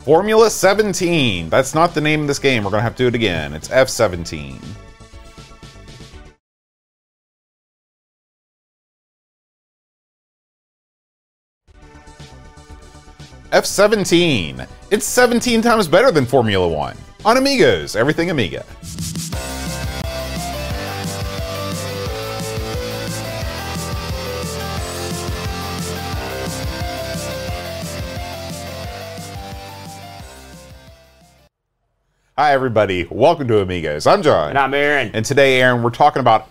Formula 17. That's not the name of this game. We're going to have to do it again. It's F17. F17. It's 17 times better than Formula 1. On Amigos, everything Amiga. Hi, everybody. Welcome to Amigos. I'm John. And I'm Aaron. And today, Aaron, we're talking about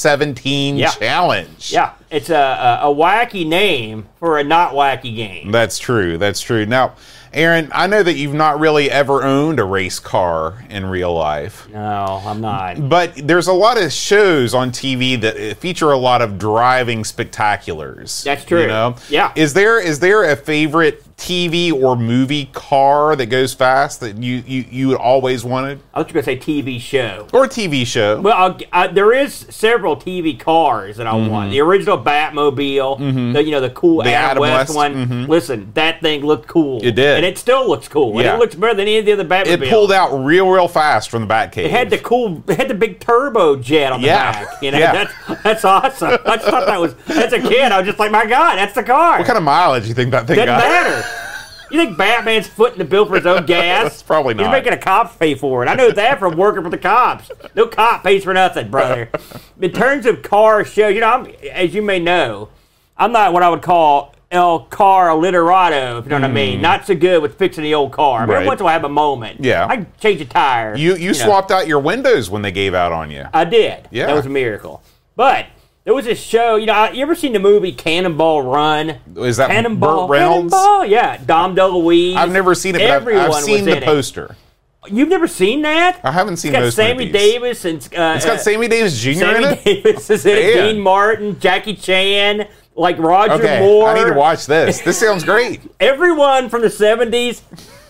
F17 Challenge. Yeah, it's a wacky name for a not wacky game. That's true. That's true. Now, Aaron, I know that you've not really ever owned a race car in real life. No, I'm not. But there's a lot of shows on TV that feature a lot of driving spectaculars. That's true. You know? Yeah. Is there a favorite TV or movie car that goes fast that you always wanted? I was going to say TV show. Or a TV show. Well, there is several TV cars that I want. The original Batmobile, the cool Adam West one. Listen, that thing looked cool. It did. And it still looks cool. Yeah. And it looks better than any of the other Batmobiles. It pulled out real fast from the Batcave. It had the big turbo jet on the back. You know, that's awesome. I just thought that was, as a kid, I was just like, my God, that's the car. What kind of mileage do you think that thing got? Doesn't matter. You think Batman's footing the bill for his own gas? That's probably not. He's making a cop pay for it. I know that from working for the cops. No cop pays for nothing, brother. In terms of car shows, as you may know, I'm not what I would call El Car Literato, if you know what I mean. Not so good with fixing the old car. Every once in a while I have a moment. Yeah. I change a tire. You swapped out your windows when they gave out on you. I did. Yeah. That was a miracle. But there was a show, you ever seen the movie Cannonball Run? Is that Cannonball, Burt Reynolds? Cannonball, yeah. Dom DeLuise. I've never seen it, but I've seen the poster. You've never seen that? I haven't seen those movies. Sammy Davis and it's got Sammy Davis Jr. in it? Sammy Davis is in it, Dean Martin, Jackie Chan, like Roger Moore. I need to watch this. This sounds great. Everyone from the 70s,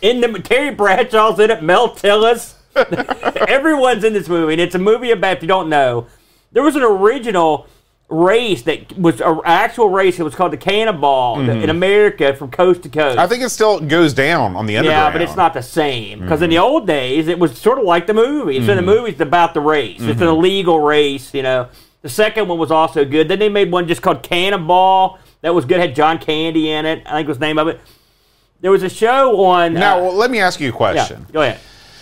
Terry Bradshaw's in it, Mel Tillis. Everyone's in this movie, and it's a movie about, if you don't know, there was an original race that was an actual race. It was called the Cannonball in America from coast to coast. I think it still goes down on the underground. Yeah, but it's not the same. Because in the old days, it was sort of like the movie. So the movie's about the race. It's an illegal race, The second one was also good. Then they made one just called Cannonball. That was good. It had John Candy in it, I think was the name of it. There was a show on... Now, let me ask you a question. Yeah, go ahead.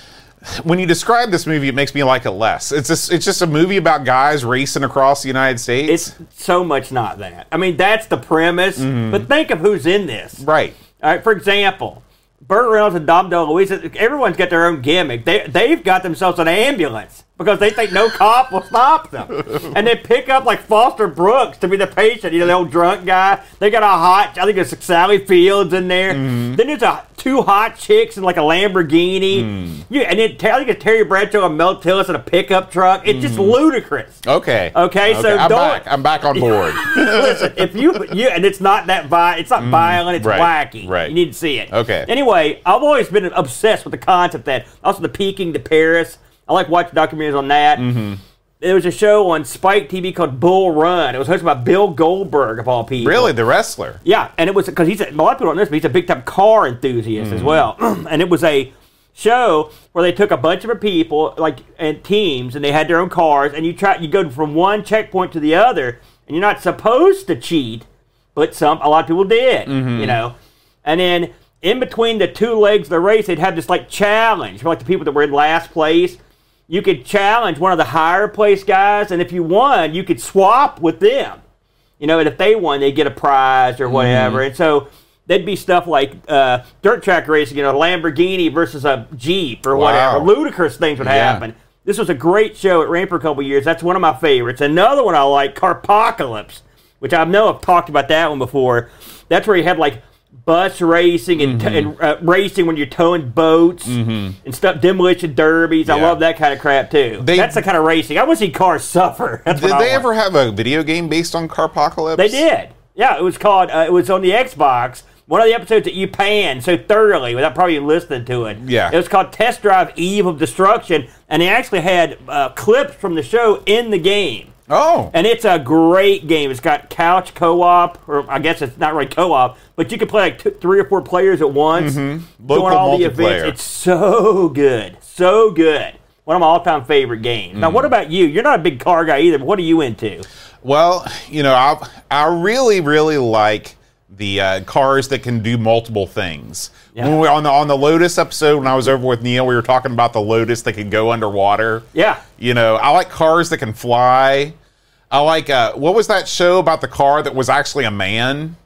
When you describe this movie, it makes me like it less. It's just a movie about guys racing across the United States. It's so much not that. I mean, that's the premise, but think of who's in this. Right. All right, for example, Burt Reynolds and Dom DeLuise, everyone's got their own gimmick. They've got themselves an ambulance because they think no cop will stop them. And they pick up like Foster Brooks to be the patient, the old drunk guy. They got I think there's Sally Fields in there. Then there's two hot chicks in like a Lamborghini. And then I think it's Terry Bradshaw and Mel Tillis in a pickup truck. It's just ludicrous. Okay, so I'm back on board. Listen, if you and it's not that it's not violent, it's wacky. Right. You need to see it. Okay. Anyway, I've always been obsessed with the concept that also the Peking to Paris. I like watching documentaries on that. There was a show on Spike TV called Bull Run. It was hosted by Bill Goldberg, of all people. Really? The wrestler? Yeah, and it was because a lot of people don't know this, but he's a big-time car enthusiast as well. And it was a show where they took a bunch of people, and teams, and they had their own cars, and you go from one checkpoint to the other, and you're not supposed to cheat, but a lot of people did, And then in between the two legs of the race, they'd have this challenge for the people that were in last place. You could challenge one of the higher place guys, and if you won, you could swap with them. And if they won, they'd get a prize or whatever. And so there'd be stuff like dirt track racing, a Lamborghini versus a Jeep or whatever. Ludicrous things would happen. This was a great show. It ran for a couple of years. That's one of my favorites. Another one I like, Carpocalypse, which I know I've talked about that one before. That's where you had bus racing and racing when you're towing boats and stuff, demolition derbies. I love that kind of crap too. That's the kind of racing. I want to see cars suffer. Did they ever have a video game based on Carpocalypse? They did. Yeah, it was called, it was on the Xbox. One of the episodes that you panned so thoroughly without probably listening to it. Yeah. It was called Test Drive Eve of Destruction, and they actually had clips from the show in the game. Oh. And it's a great game. It's got couch co-op, or I guess it's not really co-op, but you can play like 3 or 4 players at once. Local doing all the multiplayer. events. It's so good. So good. One of my all-time favorite games. Now, what about you? You're not a big car guy either, but what are you into? Well, I really, really like the cars that can do multiple things. Yeah. When we on the Lotus episode, when I was over with Neil, we were talking about the Lotus that can go underwater. Yeah. I like cars that can fly. I like what was that show about the car that was actually a man?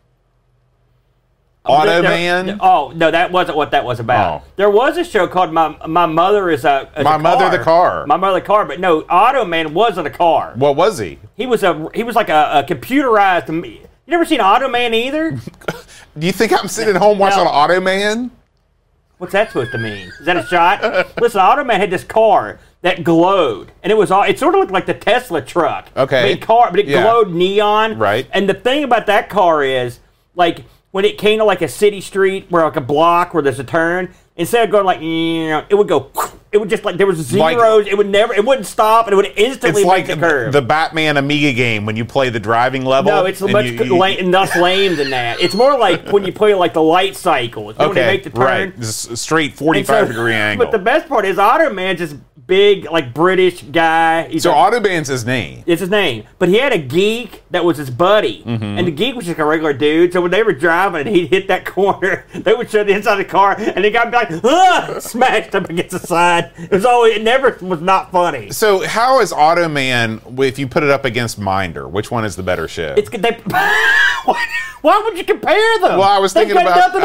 Automan? Oh, no, that wasn't what that was about. Oh. There was a show called My Mother is a My Mother the Car. My Mother the Car, but no, Automan wasn't a car. What was he? He was like a computerized. You never seen Automan either? Do you think I'm sitting at home watching Automan? What's that supposed to mean? Is that a shot? Listen, Automan had this car that glowed, and it sort of looked like the Tesla truck. Okay. But it glowed neon. Right. And the thing about that car is, like, when it came to like a city street where like a block where there's a turn, instead of going like, it would go. It would just like there was zeros. It wouldn't stop, and it would instantly make the curve. The Batman Amiga game when you play the driving level. No, it's much less lame than that. It's more like when you play like the light cycle. When they make the turn, right? Just straight 45-degree angle. But the best part is Automan's this big like British guy. Automan's his name. It's his name. But he had a geek that was his buddy. And the geek was just a regular dude. So when they were driving and he'd hit that corner, they would show the inside of the car and the guy would be like, smashed up against the side. It never was not funny. So how is Automan, if you put it up against Minder, which one is the better show? Why would you compare them? Well, I was thinking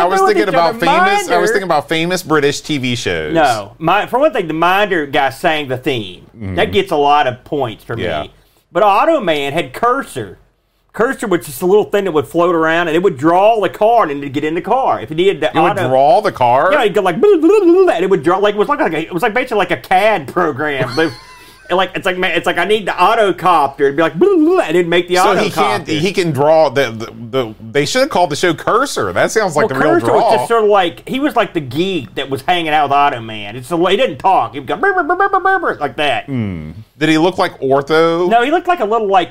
about famous British TV shows. No, for one thing, the Minder guy sang the theme. That gets a lot of points for me. But Automan had Cursor. Cursor was just a little thing that would float around, and it would draw the car, and it'd get in the car. If you needed the would draw the car. Yeah, it'd go like, blah, blah, blah, and it would draw like it was like basically like a CAD program. But it's like I need the autocopter. It'd be like, blah, blah, and it'd make the autocopter. So he can draw the. They should have called the show Cursor. That sounds like the real Cursor draw. was just sort of like he was like the geek that was hanging out with Automan. He didn't talk. He'd go brr, brr, brr, brr, brr, brr, like that. Did he look like Ortho? No, he looked like a little like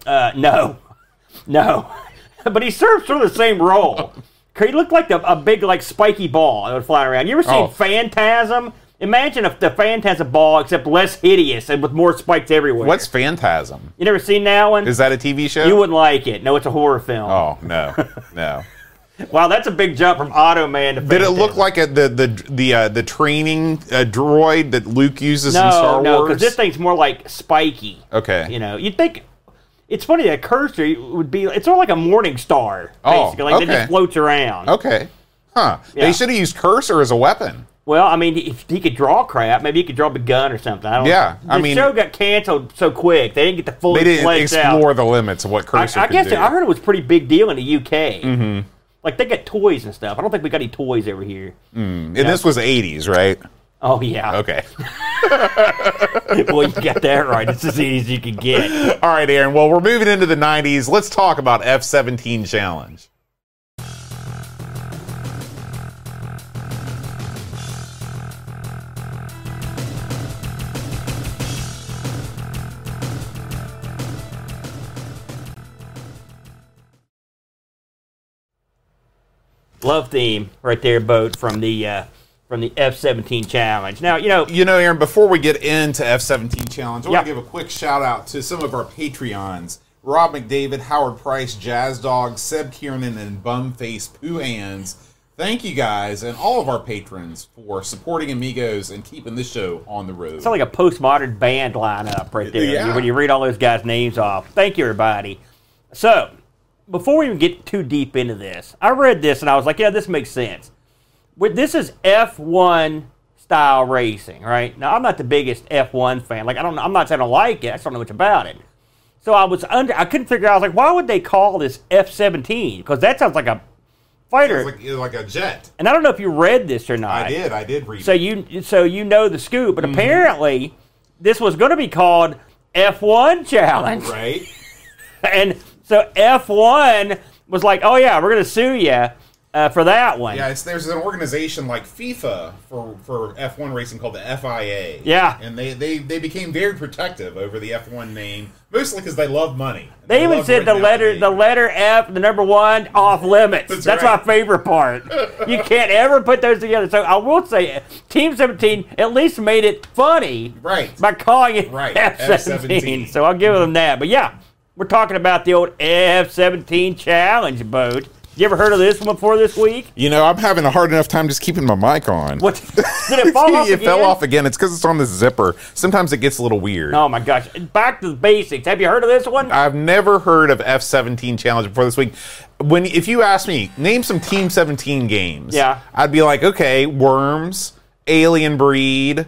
no, but he served sort of the same role. He looked like a big like spiky ball that would fly around. You ever seen Phantasm? Imagine if the Phantasm ball, except less hideous and with more spikes everywhere. What's Phantasm? You never seen that one? Is that a TV show? You wouldn't like it. No, it's a horror film. Oh no. Wow, that's a big jump from Automan to Phantasm. Did it look like the training droid that Luke uses in Star Wars? No, because this thing's more like spiky. Okay. You'd think. It's funny that Cursor would be. It's sort of like a morning star, basically. It just floats around. Okay. Huh. Yeah. They should have used Cursor as a weapon. Well, I mean, if he could draw crap, maybe he could draw up a gun or something. I don't know. The show got canceled so quick. They didn't get the full. They didn't explore the limits of what Cursor could do. I heard it was a pretty big deal in the UK. Like, they got toys and stuff. I don't think we got any toys over here. And this was 80s, right? Oh, yeah. Okay. Well, you got that right. It's as easy as you can get. All right, Aaron. Well, we're moving into the 90s. Let's talk about F-17 Challenge. Love theme right there, Boat, from the F-17 Challenge. Now, Aaron, before we get into F-17 Challenge, I want to give a quick shout-out to some of our Patreons. Rob McDavid, Howard Price, Jazz Dog, Seb Kiernan, and Bumface Pooh Hands. Thank you guys and all of our patrons for supporting Amigos and keeping this show on the road. It's like a postmodern band lineup right there. Yeah. When you read all those guys' names off. Thank you, everybody. So, before we even get too deep into this, I read this and I was like, yeah, this makes sense. This is F1 style racing, right? Now, I'm not the biggest F1 fan. Like, I'm not saying I like it. I just don't know much about it. So I couldn't figure out. I was like, why would they call this F-17? Because that sounds like a fighter. Like a jet. And I don't know if you read this or not. I did read it. So you know the scoop. But apparently, this was going to be called F1 Challenge. Right. And so F1 was like, oh, yeah, we're going to sue you. for that one. Yeah, there's an organization like FIFA for F1 racing called the FIA. Yeah. And they became very protective over the F1 name, mostly because they love money. They even said the letter F, the number 1, off limits. That's right. my favorite part. You can't ever put those together. So I will say, Team 17 at least made it funny by calling it F-17. So I'll give them that. But yeah, we're talking about the old F-17 challenge boat. You ever heard of this one before this week? You know, I'm having a hard enough time just keeping my mic on. What? Did it fall off again? It fell off again. It's because it's on the zipper. Sometimes it gets a little weird. Oh, my gosh. Back to the basics. Have you heard of this one? I've never heard of F-17 Challenge before this week. If you ask me, name some Team 17 games, I'd be like, okay, Worms, Alien Breed.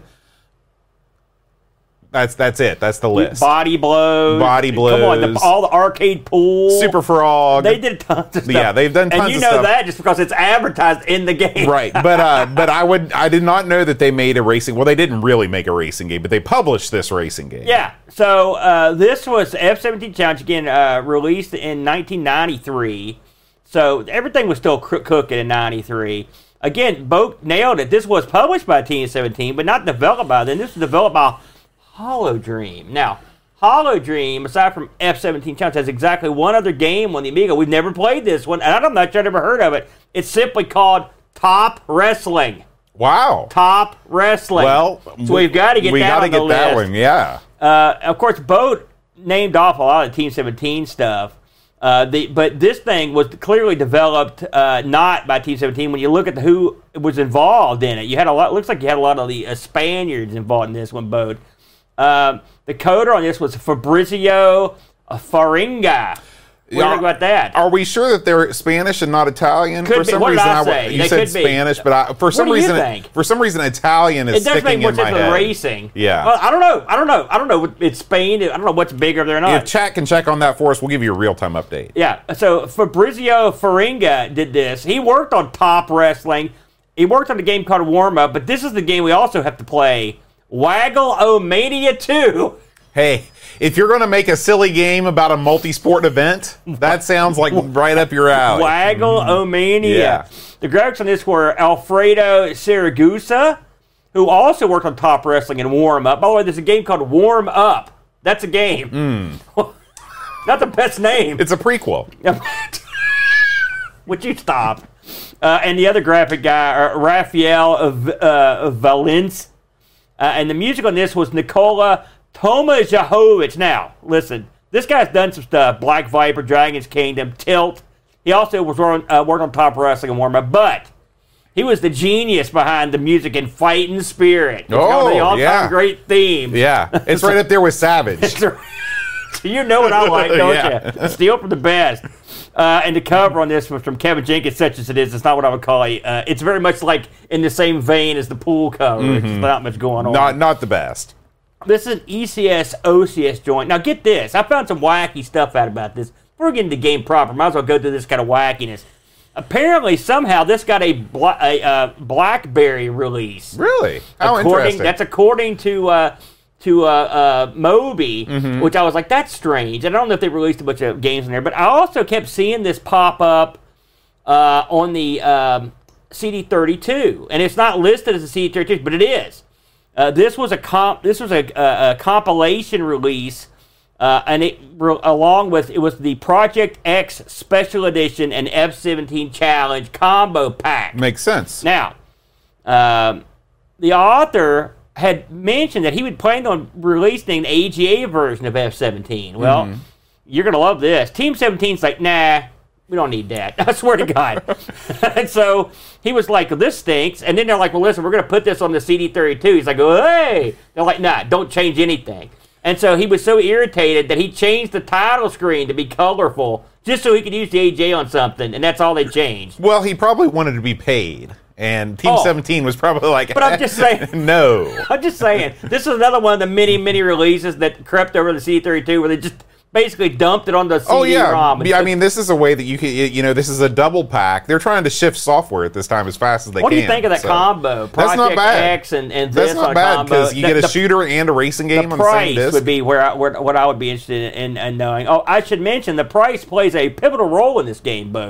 That's it. That's the list. Body Blows. Come on, all the arcade pools. Super Frog. They did tons of stuff. Yeah, they've done tons of stuff. And you know that just because it's advertised in the game. Right, but I did not know that they made a racing. Well, they didn't really make a racing game, but they published this racing game. Yeah. So this was F-17 Challenge again, released in 1993. So everything was still cooking in '93. Again, Boat nailed it. This was published by Team 17, but not developed by them. This was developed by Hollow Dream. Now, Hollow Dream, aside from F-17 Challenge, has exactly one other game on the Amiga. We've never played this one, and I'm not sure I've ever heard of it. It's simply called Top Wrestling. Wow. Top Wrestling. Well, so we've got to get that on the list. We got to get that one, yeah. Of course, Boat named off a lot of Team 17 stuff. But this thing was clearly developed not by Team 17. When you look at who was involved in it, you had a lot. Looks like you had a lot of the Spaniards involved in this one, Boat. The coder on this was Fabrizio Faringa. What do you think about that? Are we sure that they're Spanish and not Italian? Could for some be. What reason, did I say? You said Spanish, but for some reason, Italian is sticking in my head. It does make more sense with racing. Yeah. Well, I don't know. It's Spain. I don't know what's bigger there or not. If chat can check on that for us, we'll give you a real-time update. Yeah. So Fabrizio Faringa did this. He worked on Top Wrestling. He worked on a game called Warm Up, but this is the game we also have to play. Waggle-O-Mania 2. Hey, if you're going to make a silly game about a multi-sport event, that sounds like right up your alley. Waggle-O-Mania. Yeah. The graphics on this were Alfredo Saragusa, who also worked on Top Wrestling and Warm Up. By the way, there's a game called Warm Up. That's a game. Not the best name. It's a prequel. Would you stop? And the other graphic guy, Rafael Valence. And the music on this was Nikola Tomajahovic. Now, listen, this guy's done some stuff. Black Viper, Dragon's Kingdom, Tilt. He also was worked on Top Wrestling and Warm Up, but he was the genius behind the music in Fighting Spirit. It's the all-time great theme. Yeah, it's right up there with Savage. So you know what I like, don't you? Steal from the best. And the cover on this was from Kevin Jenkins, such as it is. It's not what I would call it. It's very much like in the same vein as the pool cover. It's not much going on. Not the best. This is an ECS OCS joint. Now get this. I found some wacky stuff out about this. Before we get into the game proper, might as well go through this kind of wackiness. Apparently, somehow, this got a BlackBerry release. Really? How interesting. That's according to Moby, which I was like, that's strange. And I don't know if they released a bunch of games in there, but I also kept seeing this pop up on the CD32, and it's not listed as a CD32, but it is. This was a compilation release, and it was the Project X Special Edition and F-17 Challenge combo pack. Makes sense. Now, the author had mentioned that he would plan on releasing an AGA version of F-17. Well, you're going to love this. Team 17's like, nah, we don't need that. I swear to God. And so he was like, well, this stinks. And then they're like, well, listen, we're going to put this on the CD32. He's like, oh, hey. They're like, nah, don't change anything. And so he was so irritated that he changed the title screen to be colorful just so he could use the AGA on something, and that's all they changed. Well, he probably wanted to be paid. And Team 17 was probably like, but I'm just saying. No. I'm just saying. This is another one of the many releases that crept over the CD32 where they just basically dumped it on the CD-ROM. Oh, yeah. I mean, this is a way that you can, this is a double pack. They're trying to shift software at this time as fast as they can. What do you think of that combo? Project that's not bad. X and this that's not on bad combo. because you get a shooter and a racing game on the same disc. The price would be what I would be interested in knowing. Oh, I should mention the price plays a pivotal role in this game, Boat.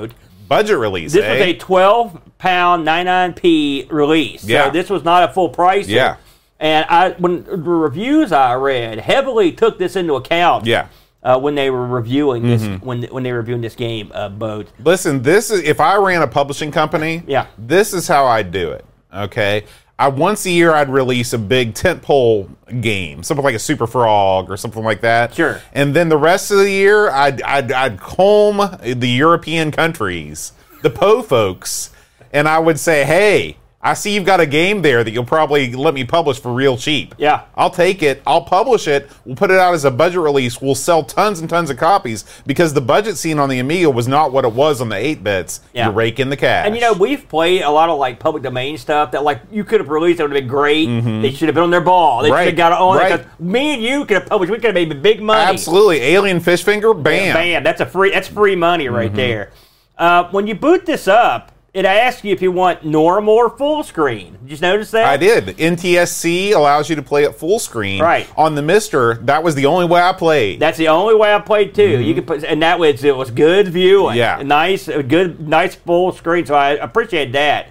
Budget release. This was a 12-pound 99p release. So this was not a full price. Yeah. And when the reviews I read heavily took this into account. Yeah. When they were reviewing this, when they were reviewing this game, Boat. Listen, this is if I ran a publishing company. Yeah. This is how I'd do it. Okay. Once a year, I'd release a big tentpole game, something like a Super Frog or something like that. Sure. And then the rest of the year, I'd comb the European countries, the Po folks, and I would say, hey, I see you've got a game there that you'll probably let me publish for real cheap. Yeah. I'll take it. I'll publish it. We'll put it out as a budget release. We'll sell tons and tons of copies because the budget scene on the Amiga was not what it was on the 8-bits. Yeah. You rake in the cash. And, we've played a lot of, public domain stuff that, you could have released. It would have been great. They should have been on their ball. They should have got it on. Right. Me and you could have published. We could have made big money. Absolutely. Alien Fish Finger, bam. Bam. That's free money right there. When you boot this up, it asks you if you want normal or full screen. Did you notice that? I did. NTSC allows you to play it full screen. Right. On the Mister, that was the only way I played. That's the only way I played too. You could put, and that was it was good viewing. Yeah. Nice full screen. So I appreciate that.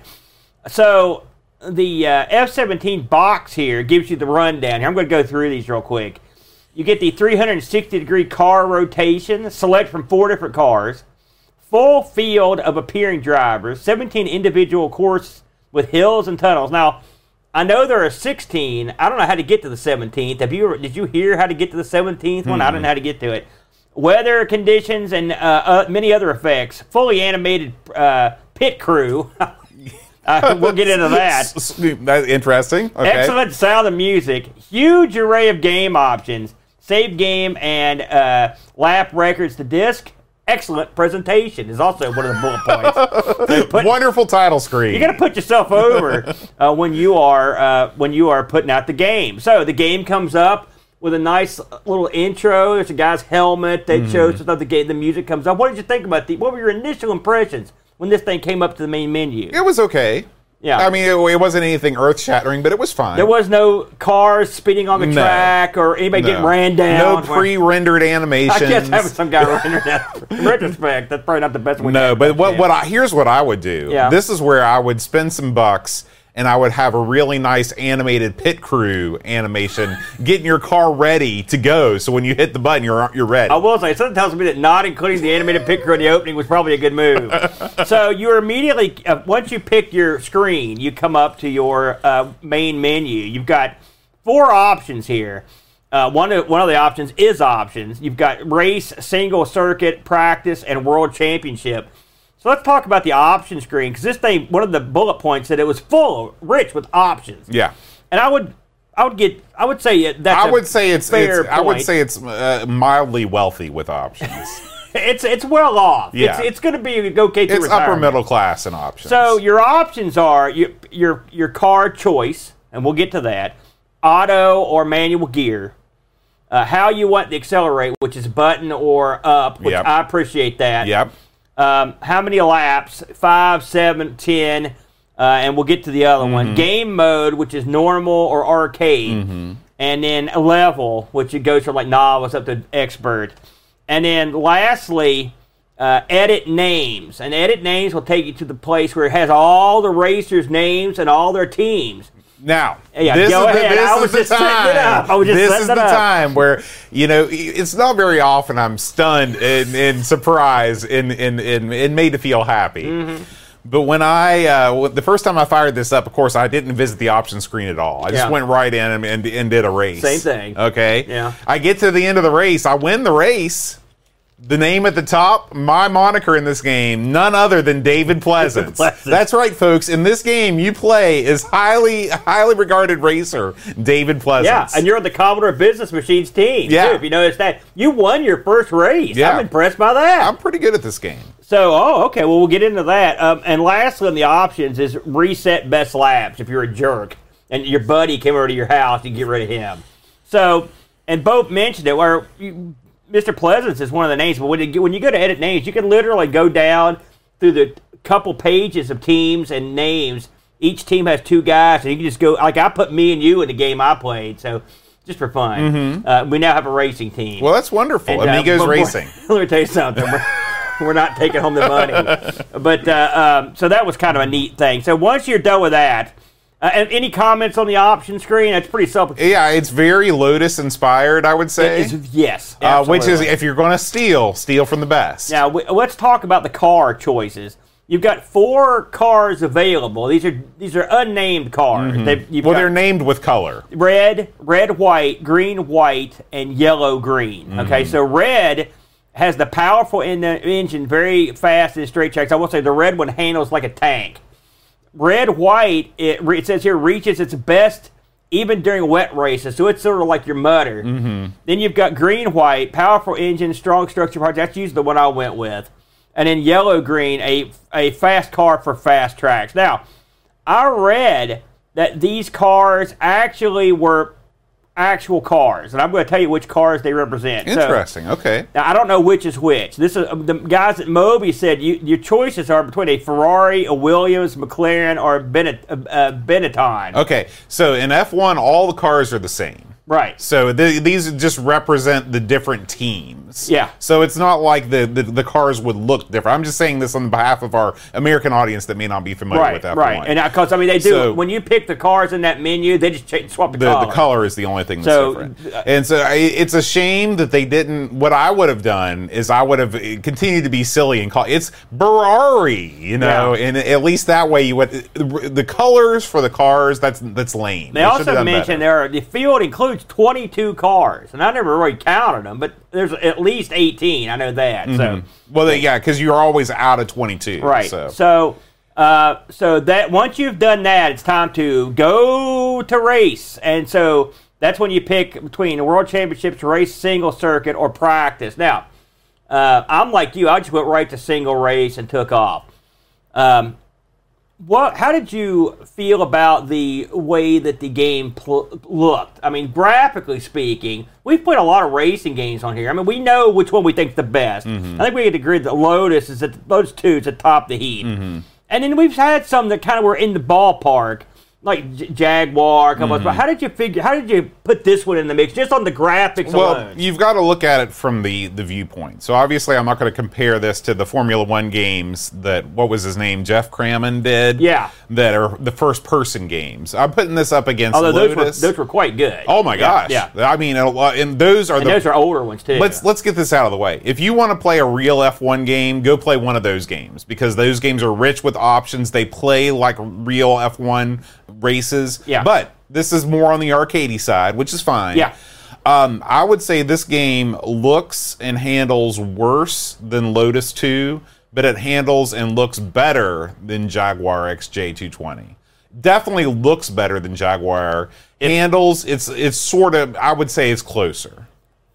So the F-17 box here gives you the rundown. Here, I'm going to go through these real quick. You get the 360-degree car rotation. Select from 4 different cars. Full field of appearing drivers, 17 individual courses with hills and tunnels. Now, I know there are 16. I don't know how to get to the 17th. Did you hear how to get to the 17th one? I don't know how to get to it. Weather conditions and many other effects. Fully animated pit crew. We'll get into that. That's interesting. Okay. Excellent sound and music. Huge array of game options. Save game and lap records to disc. Excellent presentation is also one of the bullet points. Wonderful title screen. You got to put yourself over when you are putting out the game. So the game comes up with a nice little intro. There's a guy's helmet that shows stuff. The music comes up. What did you think about what were your initial impressions when this thing came up to the main menu? It was okay. Yeah. I mean, it wasn't anything earth-shattering, but it was fine. There was no cars speeding on the track or anybody getting ran down. No pre-rendered animations. I guess having some guy rendered that. In retrospect, that's probably not the best way. No, but here's what I would do. Yeah. This is where I would spend some bucks and I would have a really nice animated pit crew animation getting your car ready to go. So when you hit the button, you're ready. I will say, something tells me that not including the animated pit crew in the opening was probably a good move. So you immediately, once you pick your screen, you come up to your main menu. You've got 4 options here. One of the options is options. You've got race, single circuit, practice, and world championship. So let's talk about the option screen, because this thing, one of the bullet points said it was rich with options. Yeah. And I would say it's mildly wealthy with options. It's well off. Yeah. It's going to be okay through It's retirement. upper middle class in options. So your options are your car choice, and we'll get to that. Auto or manual gear. How you want to accelerate, which is button or up, which I appreciate that. Yep. How many laps? 5, 7, 10, and we'll get to the other one. Game mode, which is normal or arcade, and then a level, which it goes from novice up to expert, and then lastly, edit names. And edit names will take you to the place where it has all the racers' names and all their teams. Now, this is the time where, it's not very often I'm stunned and surprised and made to feel happy. But when the first time I fired this up, of course, I didn't visit the option screen at all. I just went right in and did a race. Same thing. Okay? Yeah. I get to the end of the race. I win the race. The name at the top, my moniker in this game, none other than David Pleasance. That's right, folks. In this game, you play as highly regarded racer David Pleasance. Yeah, and you're on the Commodore Business Machines team, too, if you notice that. You won your first race. Yeah. I'm impressed by that. I'm pretty good at this game. So, okay, well, we'll get into that. And lastly, on the options is reset best laps if you're a jerk. And your buddy came over to your house, you get rid of him. So, and Bob mentioned it, where Mr. Pleasance is one of the names, but when you go to edit names, you can literally go down through the couple pages of teams and names. Each team has 2 guys, and you can just go, I put me and you in the game I played, so just for fun. We now have a racing team. Well, that's wonderful. Amigos Racing. Let me tell you something. we're not taking home the money. But so that was kind of a neat thing. So once you're done with that, and any comments on the option screen? It's pretty self-explanatory. Yeah, it's very Lotus inspired, I would say. Yes, which is, if you're going to steal from the best. Now let's talk about the car choices. You've got 4 cars available. These are unnamed cars. Mm-hmm. They're named with color. Red, white, green, white, and yellow, green. Mm-hmm. Okay, so red has the powerful engine, very fast in straight tracks. I will say the red one handles like a tank. Red, white, it says here, reaches its best even during wet races, so it's sort of like your mutter. Mm-hmm. Then you've got green, white, powerful engine, strong structure parts. That's usually the one I went with. And then yellow, green, a fast car for fast tracks. Now, I read that these cars actually were actual cars, and I'm going to tell you which cars they represent. Interesting. Okay. Now I don't know which is which. This is the guys at Moby said your choices are between a Ferrari, a Williams, McLaren, or a Benetton. Okay, so in F1, all the cars are the same. Right. So these just represent the different teams. Yeah. So it's not like the cars would look different. I'm just saying this on behalf of our American audience that may not be familiar with F1. Right, and because they do, so, when you pick the cars in that menu, they just swap the color. The color is the only thing that's different. And so it's a shame that they didn't. What I would have done is I would have continued to be silly and call it's Ferrari, and at least that way you would the colors for the cars. That's lame. They also mentioned the field includes 22 cars, and I never really counted them, but there's at least 18. I know that. Mm-hmm. So, because you're always out of 22. Right. So that once you've done that, it's time to go to race, and so that's when you pick between the World Championships, race, single circuit, or practice. Now, I'm like you. I just went right to single race and took off. How did you feel about the way that the game looked? I mean, graphically speaking, we've put a lot of racing games on here. I mean, we know which one we think is the best. Mm-hmm. I think we could agree that Lotus is those two is at top of the heap. Mm-hmm. And then we've had some that kind of were in the ballpark, like Jaguar. Mm-hmm. How did you put this one in the mix, just on the graphics alone? Well, you've got to look at it from the viewpoint. So obviously, I'm not going to compare this to the Formula One games that, what was his name, Jeff Crammond did? Yeah. That are the first-person games. I'm putting this up against Lotus. Those were quite good. Oh, my gosh. Yeah. I mean, and those are those are older ones, too. Let's get this out of the way. If you want to play a real F1 game, go play one of those games, because those games are rich with options. They play like real F1 races. Yeah. But this is more on the arcadey side, which is fine. Yeah. I would say this game looks and handles worse than Lotus 2, but it handles and looks better than Jaguar XJ220. Definitely looks better than Jaguar. Handles, it's sort of, I would say it's closer.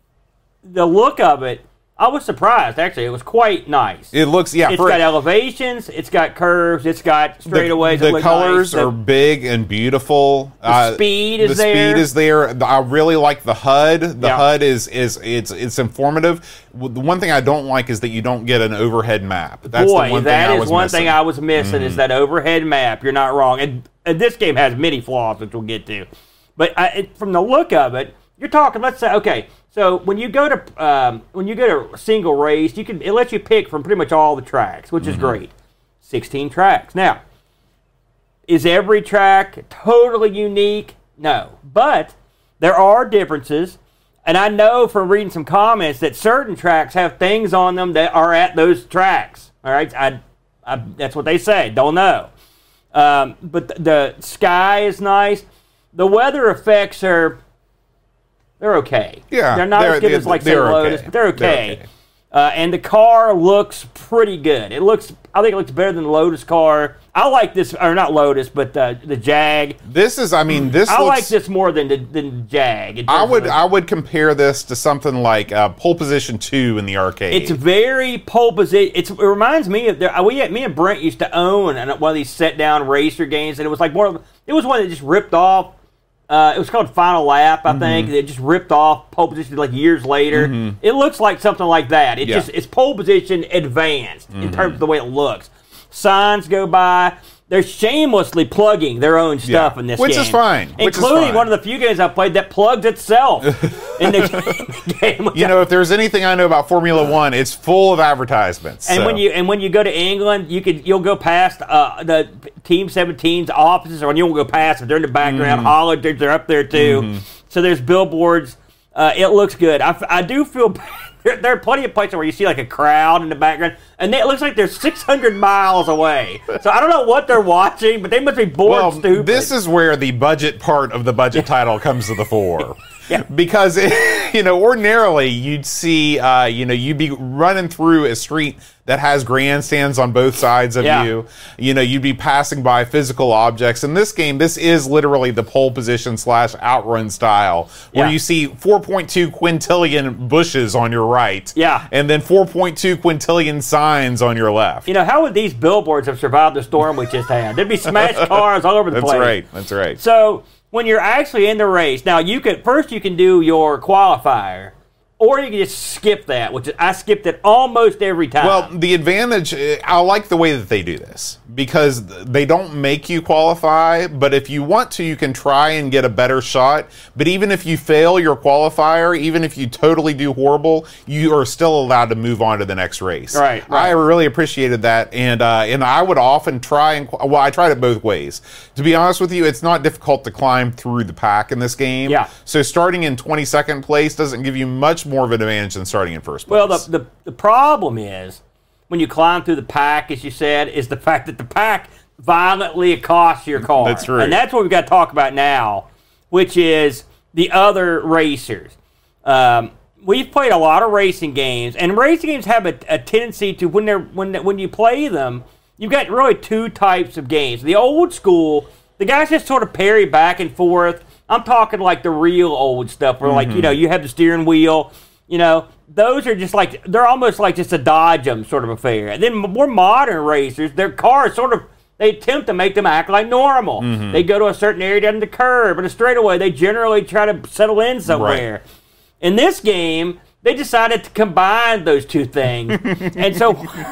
The look of it, I was surprised, actually. It was quite nice. It looks, It's got elevations, it's got curves, it's got straightaways. The colors are big and beautiful. The speed is there. The speed is there. I really like the HUD. The HUD is it's informative. The one thing I don't like is that you don't get an overhead map. That's one thing I was missing is that overhead map. You're not wrong. And this game has many flaws, which we'll get to. But from the look of it, you're talking, let's say, okay, so when you go to single race, it lets you pick from pretty much all the tracks, which is great. 16 tracks. Now, is every track totally unique? No. But there are differences, and I know from reading some comments that certain tracks have things on them that are at those tracks. All right? That's what they say. Don't know. But the sky is nice. The weather effects they're okay. Yeah. They're not as good as, like, say, Lotus, but they're okay. And the car looks pretty good. I think it looks better than the Lotus car. I like this, or not Lotus, but the Jag. I like this more than the Jag. I would compare this to something like Pole Position 2 in the arcade. It's very pole position. It reminds me of me and Brent used to own one of these set-down racer games, and it was like it was one that just ripped off. It was called Final Lap, I think. It just ripped off pole position like years later. It looks like something like that. It's pole position advanced in terms of the way it looks. Signs go by. they're shamelessly plugging their own stuff in this which game. Is fine. Including one of the few games I've played that plugs itself in the game. If there's anything I know about Formula One, it's full of advertisements. And when you go to England, you'll go past the Team 17's offices, or you'll go past them. They're in the background. Holland, they're up there too. So there's billboards. It looks good. I do feel bad. There are plenty of places where you see like a crowd in the background, and it looks like they're 600 miles away. So I don't know what they're watching, but they must be bored stupid. This is where the budget part of the budget title comes to the fore. Yeah. Because, ordinarily you'd see, you'd be running through a street that has grandstands on both sides of you. You'd be passing by physical objects. In this game, this is literally the pole position / outrun style, where you see 4.2 quintillion bushes on your right. Yeah. And then 4.2 quintillion signs on your left. How would these billboards have survived the storm we just had? There'd be smashed cars all over the place. That's right. So when you're actually in the race, now you can do your qualifier, or you can just skip that, which I skipped it almost every time. Well, the advantage, I like the way that they do this, because they don't make you qualify, but if you want to, you can try and get a better shot. But even if you fail your qualifier, even if you totally do horrible, you are still allowed to move on to the next race. Right. I really appreciated that, and I would often try I tried it both ways. To be honest with you, it's not difficult to climb through the pack in this game. Yeah. So starting in 22nd place doesn't give you much more of an advantage than starting in first place. Well, the problem is, when you climb through the pack, as you said, is the fact that the pack violently accosts your car. That's right. And that's what we've got to talk about now, which is the other racers. We've played a lot of racing games, and racing games have a tendency to, when you play them, you've got really two types of games. The old school, the guys just sort of parry back and forth. I'm talking like the real old stuff where, like, you have the steering wheel. Those are just like, they're almost like just a dodge 'em sort of affair. And then more modern racers, their cars they attempt to make them act like normal. They go to a certain area down the curb, and a straightaway, they generally try to settle in somewhere. Right. In this game, they decided to combine those two things. And so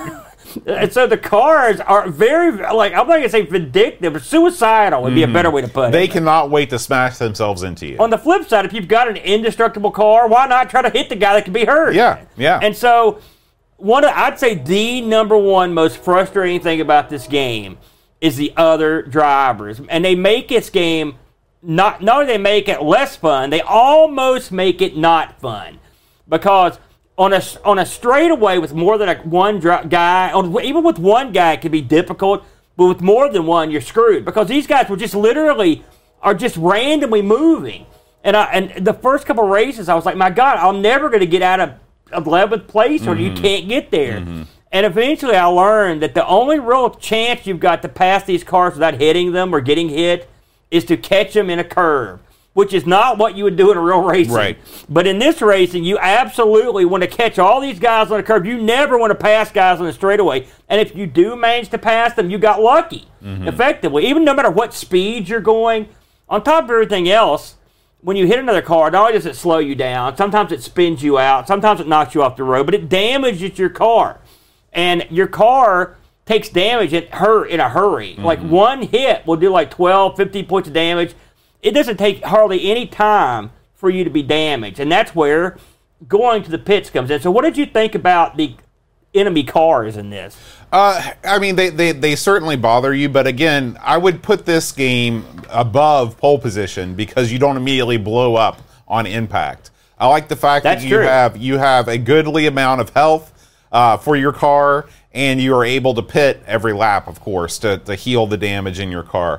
the cars are very, I'm not going to say vindictive, but suicidal would be a better way to put it. They cannot wait to smash themselves into you. On the flip side, if you've got an indestructible car, why not try to hit the guy that can be hurt? Yeah. And so, I'd say the number one most frustrating thing about this game is the other drivers. And they make this game, not only they make it less fun, they almost make it not fun. Because on a straightaway with more than one guy, even with one guy it can be difficult, but with more than one you're screwed, because these guys were just literally are just randomly moving. And the first couple of races I was like, my God, I'm never going to get out of 11th place, or you can't get there. And eventually I learned that the only real chance you've got to pass these cars without hitting them or getting hit is to catch them in a curve, which is not what you would do in a real racing. Right. But in this racing, you absolutely want to catch all these guys on the curve. You never want to pass guys on the straightaway. And if you do manage to pass them, you got lucky, effectively. Even no matter what speed you're going, on top of everything else, when you hit another car, not only does it slow you down, sometimes it spins you out, sometimes it knocks you off the road, but it damages your car. And your car takes damage in a hurry. Like one hit will do like 12, 15 points of damage. It doesn't take hardly any time for you to be damaged. And that's where going to the pits comes in. So what did you think about the enemy cars in this? I mean, they certainly bother you, but again, I would put this game above pole position because you don't immediately blow up on impact. I like the fact that you have a goodly amount of health for your car, and you are able to pit every lap, of course, to heal the damage in your car.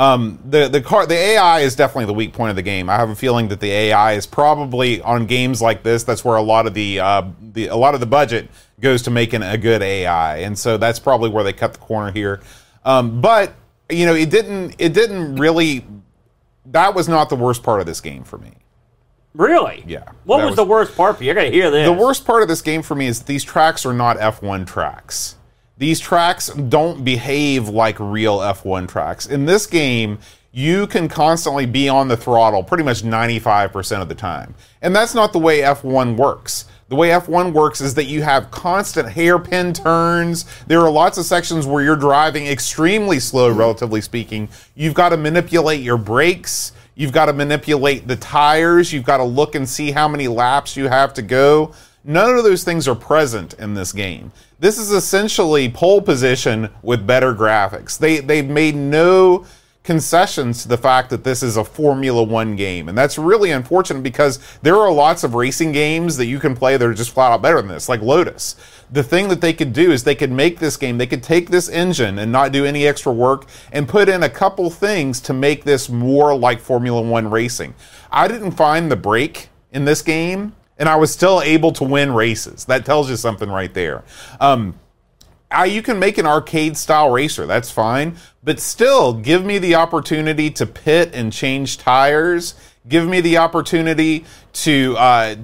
The AI is definitely the weak point of the game. I have a feeling that the AI is probably on games like this. That's where a lot of the budget goes to making a good AI, and so that's probably where they cut the corner here. But it didn't really. That was not the worst part of this game for me. Really? Yeah. What was the worst part for you? I got to hear this. The worst part of this game for me is these tracks are not F1 tracks. these tracks don't behave like real F1 tracks. In this game, you can constantly be on the throttle pretty much 95% of the time. And that's not the way F1 works. The way F1 works is that you have constant hairpin turns. There are lots of sections where you're driving extremely slow, relatively speaking. You've got to manipulate your brakes. You've got to manipulate the tires. You've got to look and see how many laps you have to go. None of those things are present in this game. This is essentially pole position with better graphics. They've made no concessions to the fact that this is a Formula One game. And that's really unfortunate because there are lots of racing games that you can play that are just flat out better than this, like Lotus. The thing that they could do is they could make this game, they could take this engine and not do any extra work and put in a couple things to make this more like Formula One racing. I didn't find the brake in this game, and I was still able to win races. That tells you something right there. You can make an arcade-style racer, that's fine, but still, give me the opportunity to pit and change tires. Give me the opportunity to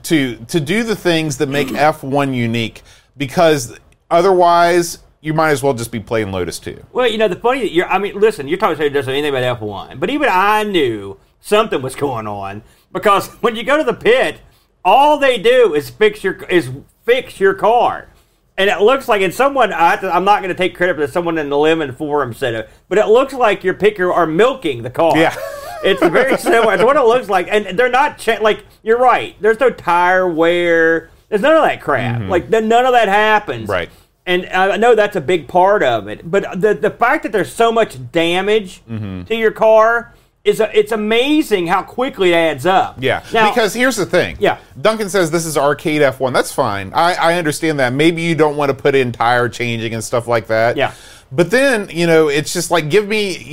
do the things that make F1 unique, because otherwise, you might as well just be playing Lotus 2. Well, the funny, listen, you're talking about doesn't know anything about F1, but even I knew something was going on, because when you go to the pit, all they do is fix your car. And it looks like, and someone, I'm not going to take credit for this, someone in the Lemon Forum said it, but it looks like your picker are milking the car. Yeah. It's very similar. It's what it looks like. And they're not, you're right. There's no tire wear. There's none of that crap. Mm-hmm. None of that happens. Right. And I know that's a big part of it. But the fact that there's so much damage to your car, it's amazing how quickly it adds up. Yeah, now, because here's the thing. Yeah. Duncan says this is arcade F1. That's fine. I understand that. Maybe you don't want to put in tire changing and stuff like that. Yeah. But then, it's just like, give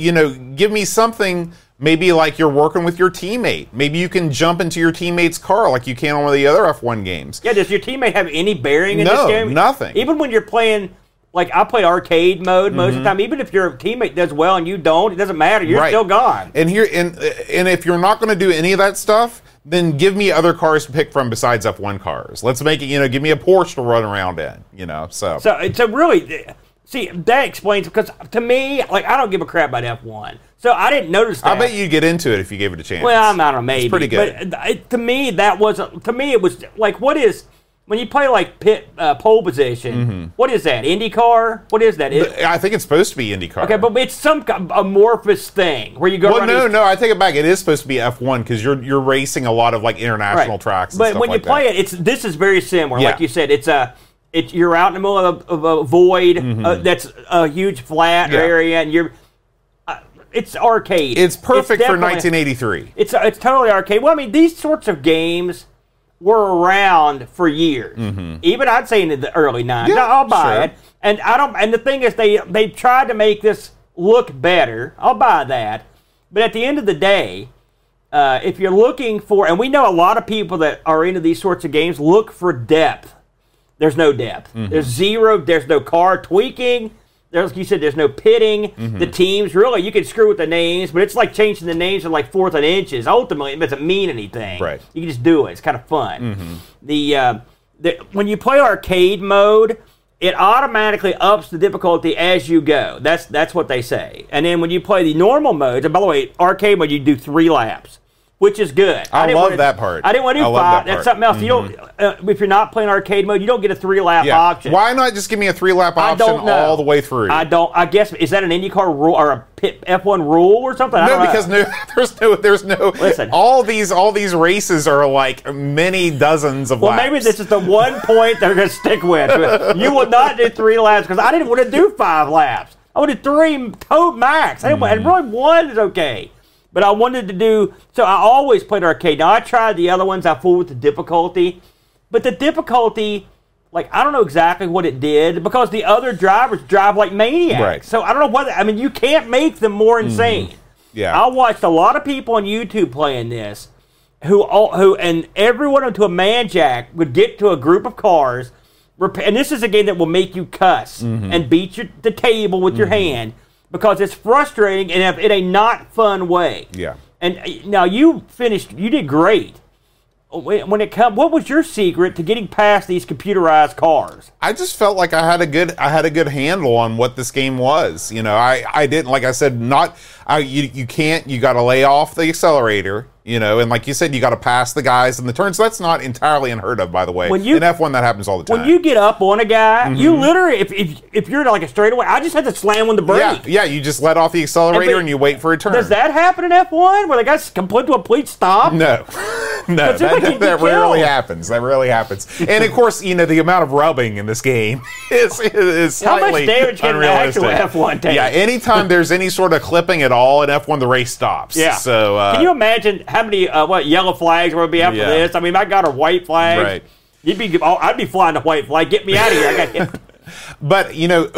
me something, maybe like you're working with your teammate. Maybe you can jump into your teammate's car like you can on one of the other F1 games. Yeah, does your teammate have any bearing in this game? No, nothing. Even when you're playing... Like, I play arcade mode most of the time. Even if your teammate does well and you don't, it doesn't matter. You're still gone. And if you're not going to do any of that stuff, then give me other cars to pick from besides F1 cars. Let's make it, give me a Porsche to run around in, so. So really, see, that explains, because to me, I don't give a crap about F1. So I didn't notice that. I bet you'd get into it if you gave it a chance. Well, I don't know, maybe. It's pretty good. But to me, it was like, what is... When you play pole position, what is that? IndyCar? What is that? I think it's supposed to be IndyCar. Okay, but it's some amorphous thing where you go. Well, no, I take it back. It is supposed to be F1 because you're racing a lot of international tracks. And but stuff when you play it, this is very similar. Yeah. Like you said, you're out in the middle of a void that's a huge flat area, and it's arcade. It's perfect for 1983. It's totally arcade. Well, these sorts of games were around for years. Even I'd say in the early 90s. Yeah, I'll buy it. And and the thing is they tried to make this look better. I'll buy that. But at the end of the day, if you're looking for, and we know a lot of people that are into these sorts of games look for depth. There's no depth. There's no car tweaking. Like you said, there's no pitting. The teams, really, you can screw with the names, but it's like changing the names to fourth of inches. Ultimately, it doesn't mean anything. Right. You can just do it. It's kind of fun. When you play arcade mode, it automatically ups the difficulty as you go. That's what they say. And then when you play the normal modes, and by the way, arcade mode, you do 3 laps. Which is good. I love that part. I didn't want to do 5. That's something else. You don't. If you're not playing arcade mode, you don't get a 3-lap option. Why not just give me a 3-lap option all the way through? I don't. I guess, is that an IndyCar rule or a F1 rule or something? No, because there's no. Listen, all these races are many dozens of laps. Well, maybe this is the one point they're going to stick with. You will not do 3 laps because I didn't want to do 5 laps. I wanted 3 max. And really 1 is okay. But I wanted to do, so I always played arcade. Now, I tried the other ones. I fooled with the difficulty. But the difficulty, I don't know exactly what it did because the other drivers drive like maniacs. Right. So I don't know what, you can't make them more insane. Yeah. I watched a lot of people on YouTube playing this and every one of them to a man jack would get to a group of cars, and this is a game that will make you cuss and beat the table with your hand. Because it's frustrating and in a not fun way. Yeah. And now you did great. when it comes, what was your secret to getting past these computerized cars? I just felt like I had a good handle on what this game was. You know, I didn't, like I said, you got to lay off the accelerator. You know, and like you said, you got to pass the guys in the turns. So that's not entirely unheard of, by the way. In F1, that happens all the time. When you get up on a guy, you literally, if you're like a straightaway, I just had to slam on the brake. Yeah, you just let off the accelerator and you wait for a turn. Does that happen in F1 where the guys come to a complete stop? No. No, that rarely happens. That rarely happens. And of course, you know, the amount of rubbing in this game is slightly How much damage can an actual F1 take? Yeah, anytime there's any sort of clipping at all in F1, the race stops. Yeah. So can you imagine how many yellow flags would be after this? I mean, my God, are white flags. Right. I'd be flying the white flag. Get me out of here. I got hit. But you know,